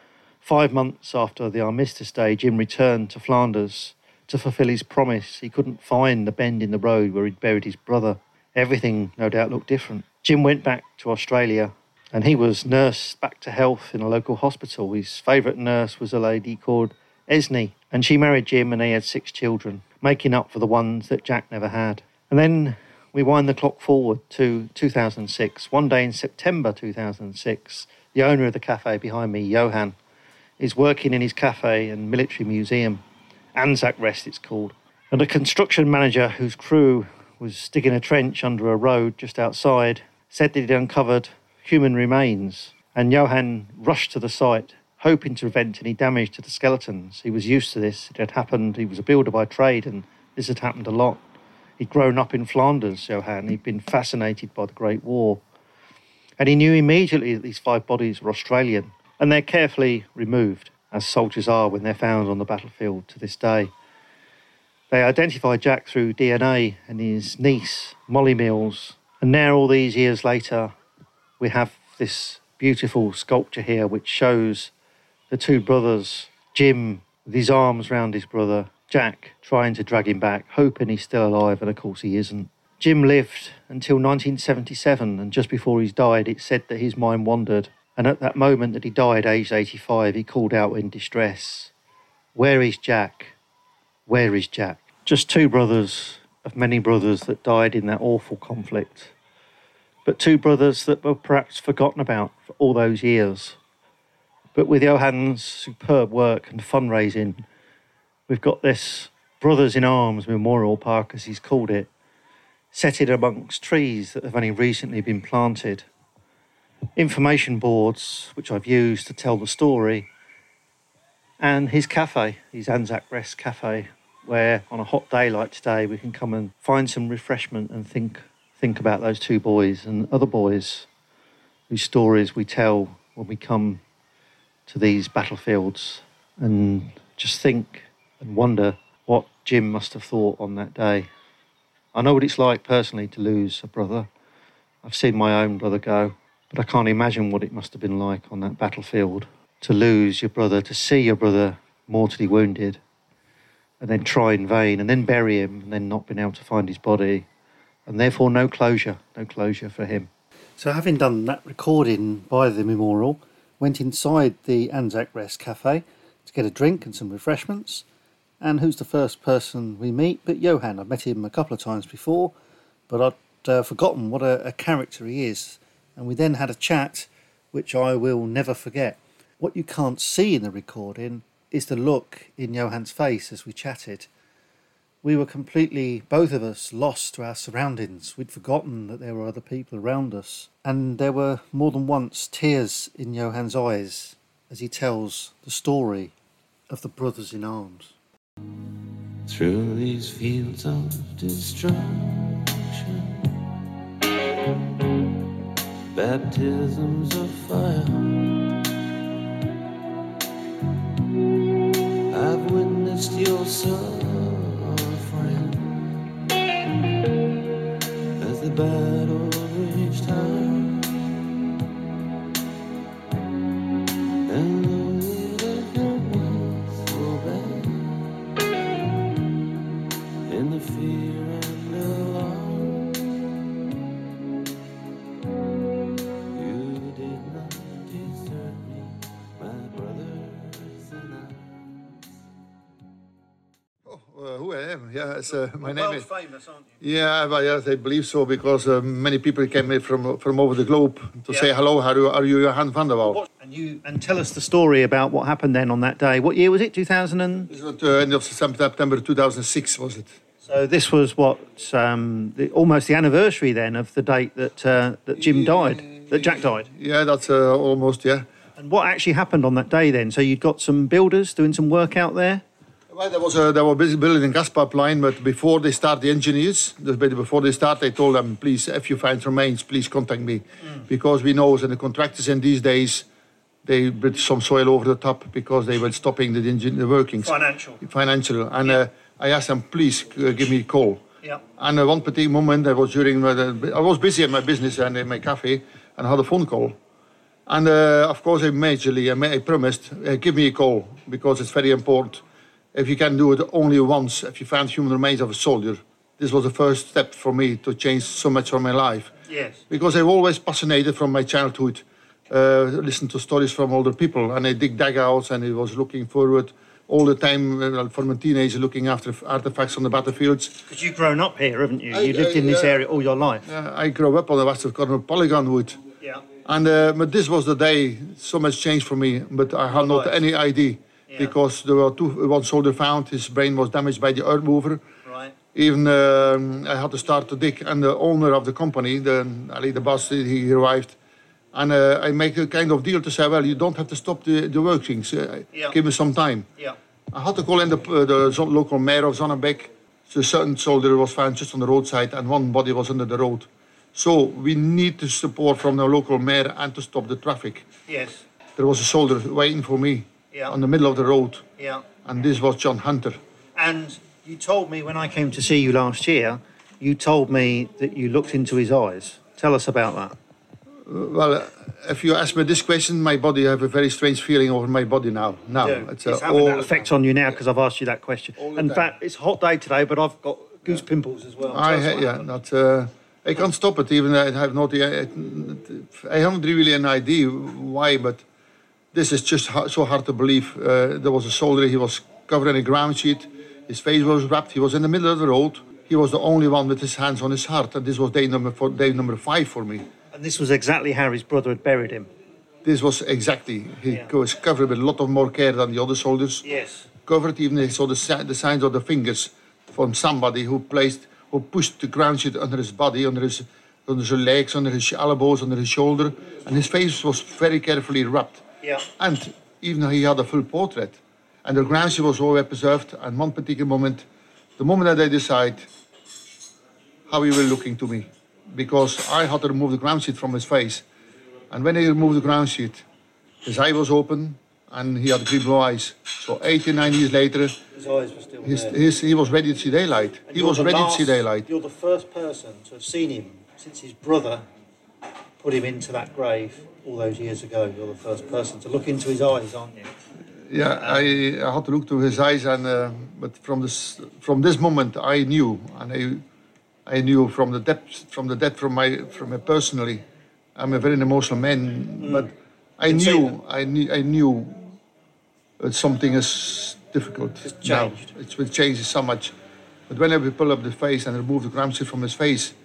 5 months after the Armistice Day, Jim returned to Flanders to fulfil his promise. He couldn't find the bend in the road where he'd buried his brother. Everything, no doubt, looked different. Jim went back to Australia, and he was nursed back to health in a local hospital. His favourite nurse was a lady called Esney, and she married Jim, and they had 6 children, making up for the ones that Jack never had. And then we wind the clock forward to 2006. One day in September 2006, the owner of the cafe behind me, Johan, is working in his cafe and military museum. Anzac Rest, it's called. And a construction manager whose crew was digging a trench under a road just outside said that he'd uncovered human remains. And Johan rushed to the site, hoping to prevent any damage to the skeletons. He was used to this. It had happened. He was a builder by trade, and this had happened a lot. He'd grown up in Flanders, Johan. He'd been fascinated by the Great War. And he knew immediately that these 5 bodies were Australian, and they're carefully removed, as soldiers are when they're found on the battlefield to this day. They identified Jack through DNA and his niece, Molly Mills, and now all these years later, we have this beautiful sculpture here which shows the 2 brothers, Jim with his arms round his brother, Jack trying to drag him back, hoping he's still alive, and of course he isn't. Jim lived until 1977, and just before he died, it said that his mind wandered. And at that moment that he died, aged 85, he called out in distress, "Where is Jack? Where is Jack?" Just 2 brothers of many brothers that died in that awful conflict. But 2 brothers that were perhaps forgotten about for all those years. But with Johan's superb work and fundraising, we've got this Brothers in Arms Memorial Park, as he's called it, set it amongst trees that have only recently been planted. Information boards, which I've used to tell the story, and his cafe, his Anzac Rest Cafe, where on a hot day like today we can come and find some refreshment and think about those 2 boys and other boys whose stories we tell when we come to these battlefields, and just think and wonder what Jim must have thought on that day. I know what it's like personally to lose a brother. I've seen my own brother go, but I can't imagine what it must have been like on that battlefield to lose your brother, to see your brother mortally wounded, and then try in vain, and then bury him, and then not being able to find his body, and therefore no closure for him. So having done that recording by the memorial, went inside the Anzac Rest Cafe to get a drink and some refreshments. And who's the first person we meet but Johan? I've met him a couple of times before, but I'd forgotten what a character he is. And we then had a chat, which I will never forget. What you can't see in the recording is the look in Johan's face as we chatted. We were completely, both of us, lost to our surroundings. We'd forgotten that there were other people around us. And there were more than once tears in Johan's eyes as he tells the story of the Brothers in Arms. Through these fields of destruction, baptisms of fire, I've witnessed your suffering as the battle reached high, and though it had hurt me so bad, in the fear and alarm, you did not desert me, my brothers in arms. Who I am? Yes, my name is. Famous, aren't you? Yeah, well, yes, I believe so because many people came here from over the globe to say hello. Are you Johan van der Wal? And tell us the story about what happened then on that day. What year was it? 2000 and... This was end of September 2006, was it? So this was what almost the anniversary then of the date that Jim died, that Jack died. Yeah, that's almost, yeah. And what actually happened on that day then? So you'd got some builders doing some work out there. Well, they were busy building a gas pipeline, but before they start, the engineers, before they start, they told them, please, if you find remains, please contact me. Because we know that the contractors in these days, they put some soil over the top because they were stopping the workings. Financial. And I asked them, please give me a call. Yeah. And one particular moment, I was busy in my business and in my cafe, and I had a phone call. And of course, I promised, give me a call, because it's very important. If you can do it only once, if you find human remains of a soldier, this was the first step for me to change so much from my life. Yes. Because I've always fascinated from my childhood, listen to stories from older people, and I dig dugouts, and I was looking forward all the time from a teenager looking after artifacts on the battlefields. Because you've grown up here, haven't you? You lived in this area all your life. I grew up on the west of Cornwall Polygon Wood. Yeah. And but this was the day so much changed for me, but I had not any idea. Yeah. Because there were one soldier found, his brain was damaged by the earth mover. Right. Even I had to start to dig, and the owner of the company, the boss, he arrived. And I make a kind of deal to say, well, you don't have to stop the workings. Give me some time. Yeah. I had to call in the local mayor of Zonnebeke. So a certain soldier was found just on the roadside, and one body was under the road. So we need the support from the local mayor and to stop the traffic. Yes. There was a soldier waiting for me Yeah. on the middle of the road, Yeah. and this was John Hunter. And you told me when I came to see you last year, you told me that you looked into his eyes. Tell us about that. Well, if you ask me this question, my body, I have a very strange feeling over my body now. Now, It's having that effect on you now because I've asked you that question. All the In time. fact, it's a hot day today, but I've got goose pimples as well. Tell us what happened. I can't stop it. Even I have not. I haven't really an idea why, but this is just so hard to believe. There was a soldier. He was covered in a ground sheet. His face was wrapped. He was in the middle of the road. He was the only one with his hands on his heart, and this was day number 5 for me. And this was exactly how his brother had buried him. This was exactly. He was covered with a lot of more care than the other soldiers. Yes. Covered, even he saw the signs of the fingers from somebody who pushed the ground sheet under his body, under his legs, under his elbows, under his shoulder, and his face was very carefully wrapped. Yeah. And even he had a full portrait, and the ground sheet was all well preserved. And one particular moment, the moment that they decide how he will looking to me, because I had to remove the ground sheet from his face, and when he removed the ground sheet, his eye was open, and he had green blue eyes. So 89 years later, His eyes were still there. he was ready to see daylight. And He you're was the ready last- to see daylight. You're the first person to have seen him since his brother put him into that grave all those years ago. You're the first person to look into his eyes, aren't you? Yeah, I had to look to his eyes, and but from this moment, I knew, and I knew from the depth from my personally. I'm a very emotional man, but I knew that something is difficult. It's changed. Now. It's changed so much. But whenever we pull up the face and remove the ground sheet from his face,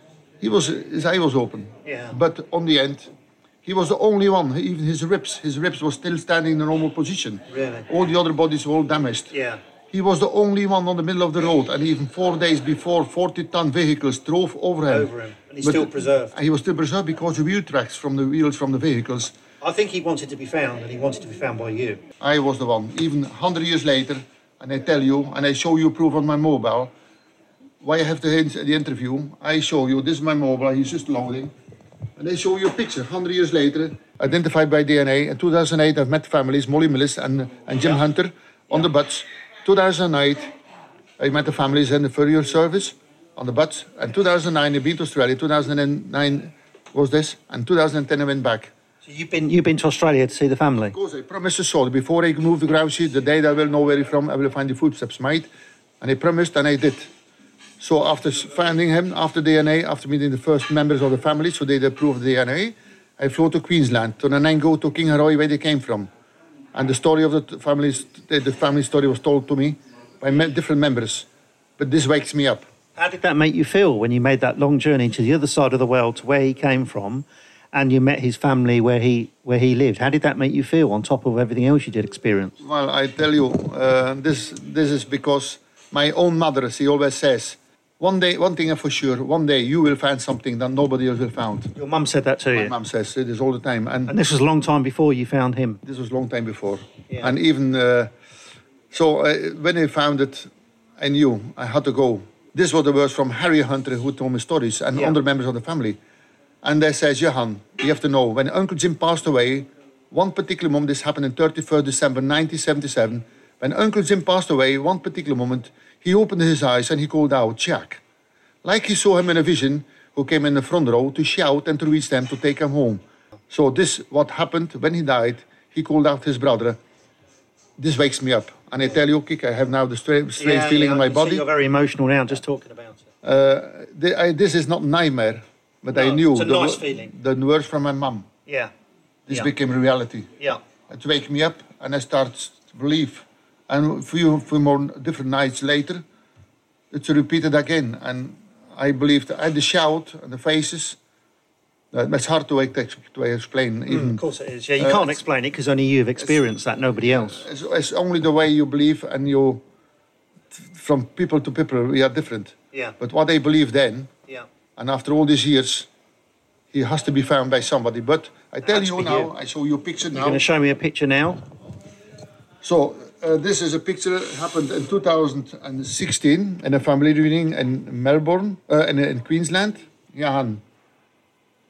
his eye was open. Yeah. But on the end, he was the only one. Even his ribs were still standing in the normal position. Really? All the other bodies were all damaged. Yeah. He was the only one on the middle of the road, and even 4 days before, 40-ton vehicles drove over him. And he's still preserved. He was still preserved because the wheel tracks from the wheels from the vehicles. I think he wanted to be found, and he wanted to be found by you. I was the one. Even 100 years later, and I tell you, and I show you proof on my mobile, why I have the interview, I show you, this is my mobile, he's just loading, and I show you a picture, 100 years later, identified by DNA. In 2008, I've met families, Molly Millis and Jim Hunter, on the butts. 2008, I met the families in the Furrier service on the butts. And 2009, I've been to Australia. 2009 was this, and 2010 I went back. So you've been to Australia to see the family? Of course, I promised the soldier, before I move the ground sheet, the day that I will know where he's from, I will find the footsteps, mate. And I promised, and I did. So after finding him, after DNA, after meeting the first members of the family, so they approved the DNA, I flew to Queensland, to Nanango, to Kingaroy, where they came from. And the story of the family story was told to me by different members. But this wakes me up. How did that make you feel when you made that long journey to the other side of the world, to where he came from, and you met his family where he lived? How did that make you feel on top of everything else you did experience? Well, I tell you, this is because my own mother, she always says, one thing for sure, one day you will find something that nobody else will find. Your mum said that to you? My mum says this all the time. And this was a long time before you found him? This was a long time before. Yeah. And even, when I found it, I knew I had to go. This was the words from Harry Hunter, who told me stories, and other members of the family. And they says, Johan, you have to know, when Uncle Jim passed away, one particular moment, this happened on 31st December 1977, when Uncle Jim passed away, one particular moment, he opened his eyes and he called out, Jack. Like he saw him in a vision, who came in the front row to shout and to reach them to take him home. So this, what happened when he died, he called out his brother. This wakes me up. And I tell you, Kik, I have now the strange feeling in my body. You're very emotional now just talking about it. This is not nightmare, but I knew it's a nice feeling. The words from my mum. Yeah. This became reality. Yeah. It wake me up, and I start to believe. And a few more different nights later, it's repeated again. And I believed the shout and the faces. It's hard to explain. Even of course it is. Yeah, you can't explain it because only you've experienced that, nobody else. It's only the way you believe, and you, from people to people, we are different. Yeah. But what I believe then, and after all these years, he has to be found by somebody. But I tell you now, I show you a picture now. You're going to show me a picture now? So this is a picture that happened in 2016 in a family reunion in Melbourne, in Queensland. Johan,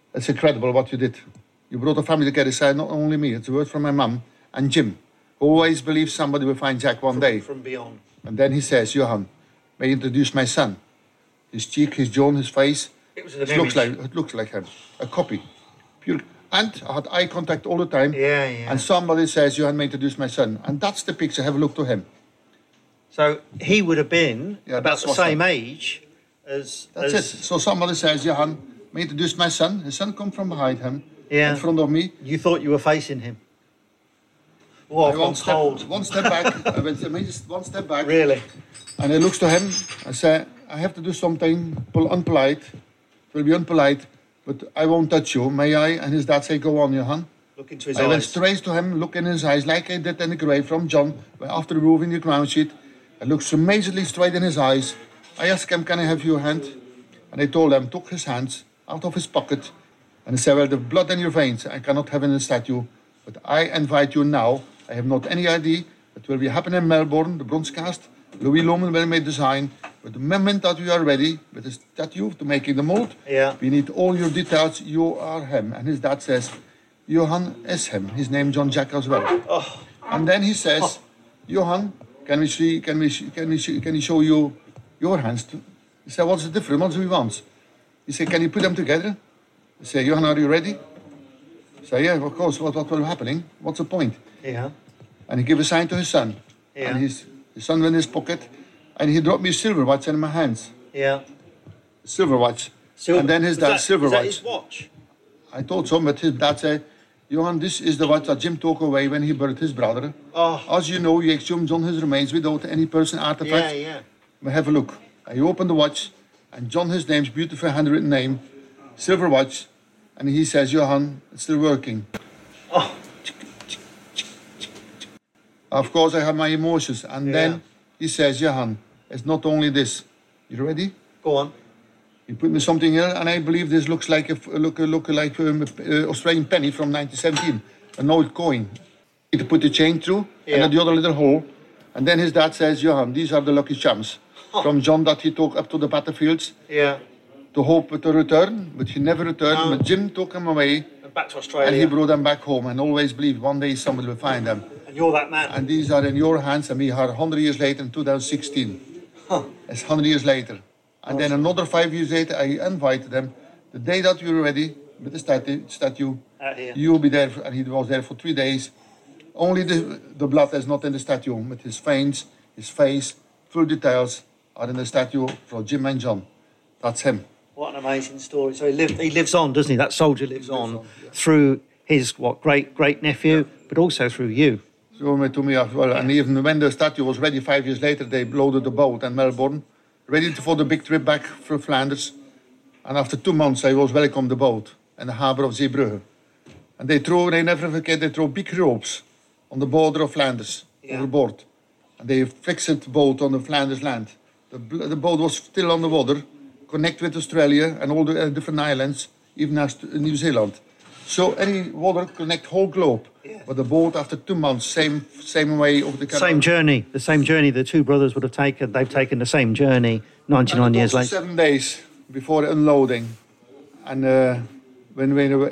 it's incredible what you did. You brought a family together. Said not only me, it's a word from my mum and Jim, who always believes somebody will find Jack one day. From beyond. And then he says, Johan, may I introduce my son? His cheek, his jaw, his face. It looks like him. A copy. Pure. And I had eye contact all the time. Yeah. And somebody says, Johan, may I introduce my son? And that's the picture. Have a look to him. So he would have been Yeah, about that's the what's same age as... That's it. So somebody says, Johan, may I introduce my son? His son come from behind him, Yeah. in front of me. You thought you were facing him. What, I one cold? one step back. I went just one step back. Really? And I looks to him. I say, I have to do something unpolite. It will be unpolite, but I won't touch you. May I? And his dad say, go on, Johan. Look into his I went eyes. straight to him, look in his eyes, like I did in the grave from John, after removing the ground sheet. I looked amazingly straight in his eyes. I asked him, can I have your hand? And I told him, took his hands out of his pocket, and I said, well, the blood in your veins, I cannot have in the statue, but I invite you now. I have not any idea. It will be happening in Melbourne, the bronze cast. Louis Lohmann will make design. But the moment that we are ready with the statue to making the mold, we need all your details. You are him. And his dad says, Johan is him. His name John Jack as well. Oh. And then he says, Johan, can we show you your hands? He said, what's the difference? What do we want? He said, can you put them together? I say, Johan, are you ready? I say, yeah, of course. What will be happening? What's the point? Yeah. And he gave a sign to his son. Yeah. And his son went in his pocket, and he dropped me a silver watch in my hands. Yeah. Silver watch. And then his dad, silver was that watch. his watch? I told him, but his dad said, Johan, this is the watch that Jim took away when he buried his brother. Oh. As you know, he exhumed John his remains without any person artifact. Yeah. But have a look. I opened the watch, and John, his name's beautiful handwritten name, silver watch, and he says, Johan, it's still working. Oh. Of course, I had my emotions, and then he says, Johan, it's not only this. You ready? Go on. He put me something here, and I believe this looks like Australian penny from 1917, an old coin. To put the chain through, and at the other little hole. And then his dad says, Johan, these are the lucky charms from John that he took up to the battlefields. Yeah. To hope to return, but he never returned. But Jim took him away. And back to Australia. And he brought them back home, and always believed one day somebody will find them. And you're that man. And these are in your hands, and we are 100 years later in 2016. It's 100 years later. And then another 5 years later, I invited them. The day that we were ready with the statue, you'll be there, and he was there for 3 days. Only the blood is not in the statue, but his veins, his face, full details are in the statue for Jim and John. That's him. What an amazing story. So he lives on, doesn't he? That soldier lives on through his great nephew, but also through you. So to me as well. And even when the statue was ready 5 years later, they loaded the boat in Melbourne, ready for the big trip back through Flanders. And after 2 months, I was welcomed the boat in the harbour of Zeebrugge. And they never forget, they throw big ropes on the border of Flanders overboard. And they fixed the boat on the Flanders land. The boat was still on the water, connect with Australia and all the different islands, even as New Zealand. So any water connect whole globe. But the boat after 2 months, same way over the canal. Same journey, the same journey the two brothers would have taken. They've taken the same journey 99 years later. 7 days before unloading. And when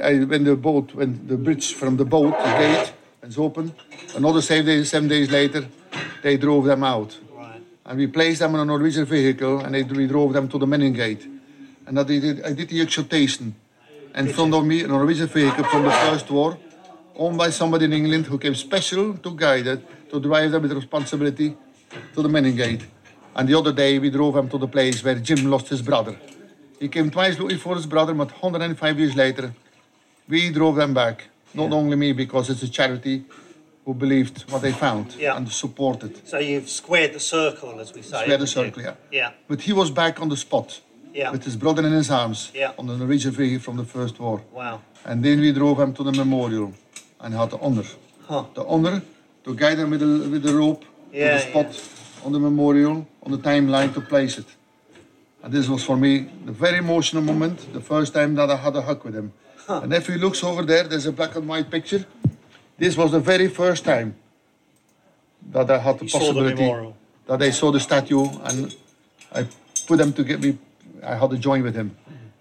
the bridge from the boat, the gate, is open, another 7 days later, they drove them out. Right. And we placed them on a Norwegian vehicle, and we drove them to the Menin Gate. And I did the exhortation in front of me, a Norwegian vehicle from the First War, owned by somebody in England who came special to guide it, to drive them with responsibility to the Menin Gate. And the other day we drove them to the place where Jim lost his brother. He came twice looking for his brother, but 105 years later, we drove them back. Not only me, because it's a charity who believed what they found and supported. So you've squared the circle, as we say. Squared the circle, Yeah. But he was back on the spot with his brother in his arms on the Norwegian vehicle from the First War. Wow. And then we drove him to the memorial and had the honor. The honor to guide him with the rope to the spot on the memorial, on the timeline to place it. And this was for me the very emotional moment, the first time that I had a hug with him. And if he looks over there, there's a black and white picture. This was the very first time that I had the possibility that I saw the statue, and I put them together. I had to join with him.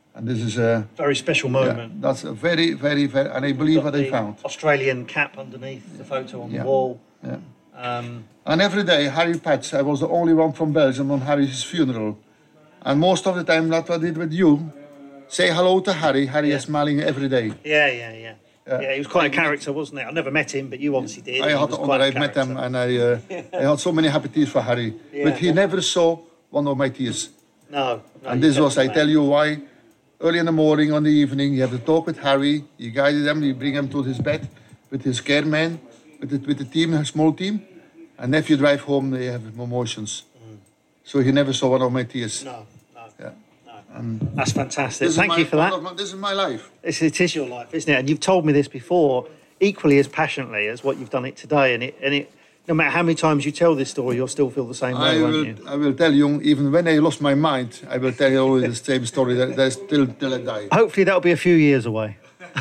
And this is a Very special yeah, moment. that's a very, very, very, and I believe what Got I the found. Australian cap underneath the photo on Yeah. the wall. Yeah. Um, And every day, Harry Patch, I was the only one from Belgium on Harry's funeral. And most of the time, that's what I did with you. Say hello to Harry. Harry is smiling every day. yeah. Yeah, he was quite a character, wasn't he? I never met him, but you obviously did. I He had was the quite honor, a I met him, character. and I had so many happy tears for Harry. Yeah. But he never saw one of my tears. No. And you this was, I definitely tell made. you why. Early in the morning, on the evening, you have to talk with Harry. You guided him, you bring him to his bed with his care man, with the team, a small team. And if you drive home, they have emotions. So he never saw one of my tears. No. Yeah. That's fantastic. This is Thank my- you for that. This is my life. It is your life, isn't it? And you've told me this before, equally as passionately as what you've done it today. And it, no matter how many times you tell this story, you'll still feel the same way, won't you? I will tell you, even when I lost my mind, I will tell you always the same story. That's till I die. Hopefully that'll be a few years away.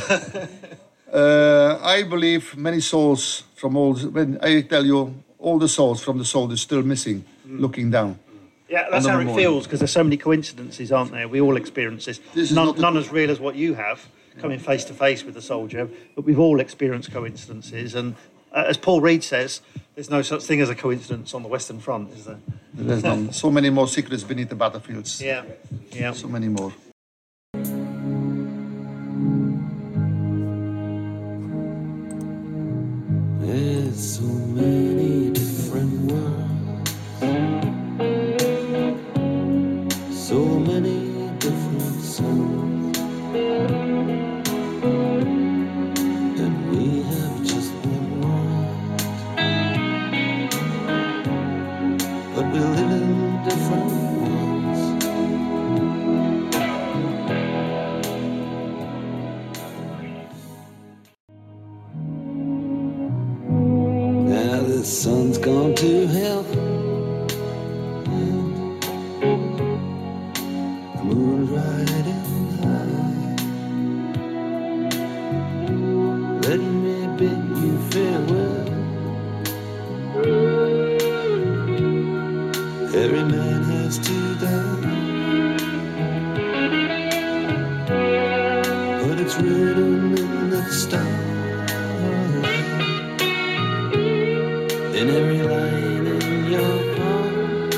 I believe many souls from all. When I tell you, all the souls from the soldiers still missing, looking down. Yeah, that's On the how it memorial. feels, because there's so many coincidences, aren't there? We all experience this. This is not None as real as what you have, coming face to face with a soldier, but we've all experienced coincidences. And as Paul Reed says, there's no such thing as a coincidence on the Western Front, is there? There's none. So many more secrets beneath the battlefields. Yeah. So many more. There's so many different worlds, so many different souls, and we have just one world, but we live in different worlds. Now the sun's gone to hell, and the moon's riding high. Let me bid you farewell. Every man has to die, but it's written in the stars. In every line in your palm,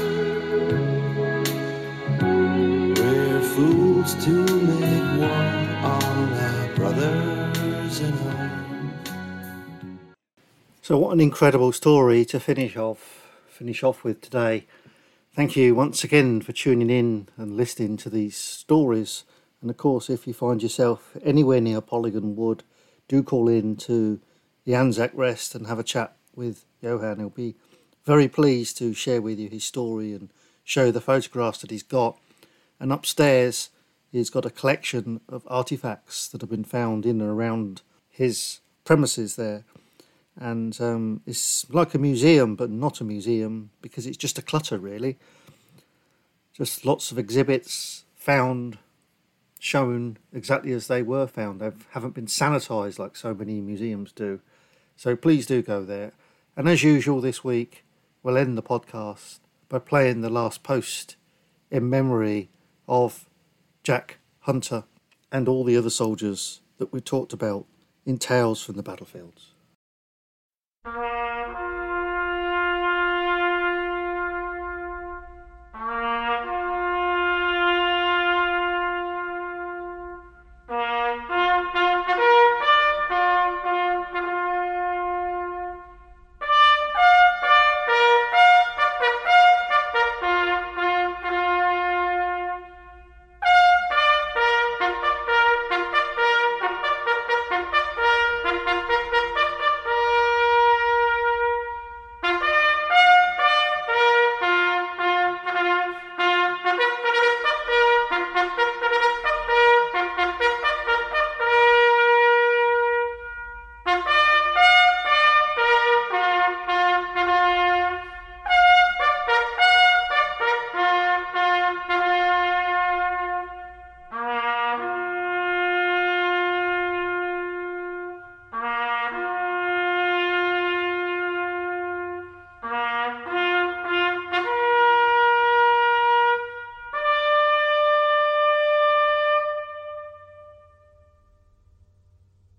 we're fools to make war on our brothers in arms. So what an incredible story to finish off with today. Thank you once again for tuning in and listening to these stories. And of course, if you find yourself anywhere near Polygon Wood, do call in to the Anzac Rest and have a chat with Johan. He'll be very pleased to share with you his story and show the photographs that he's got. And upstairs, he's got a collection of artifacts that have been found in and around his premises there. And it's like a museum, but not a museum, because it's just a clutter, really. Just lots of exhibits found, shown exactly as they were found. They haven't been sanitised like so many museums do. So please do go there. And as usual this week, we'll end the podcast by playing the last post in memory of Jack Hunter and all the other soldiers that we talked about in Tales from the Battlefields.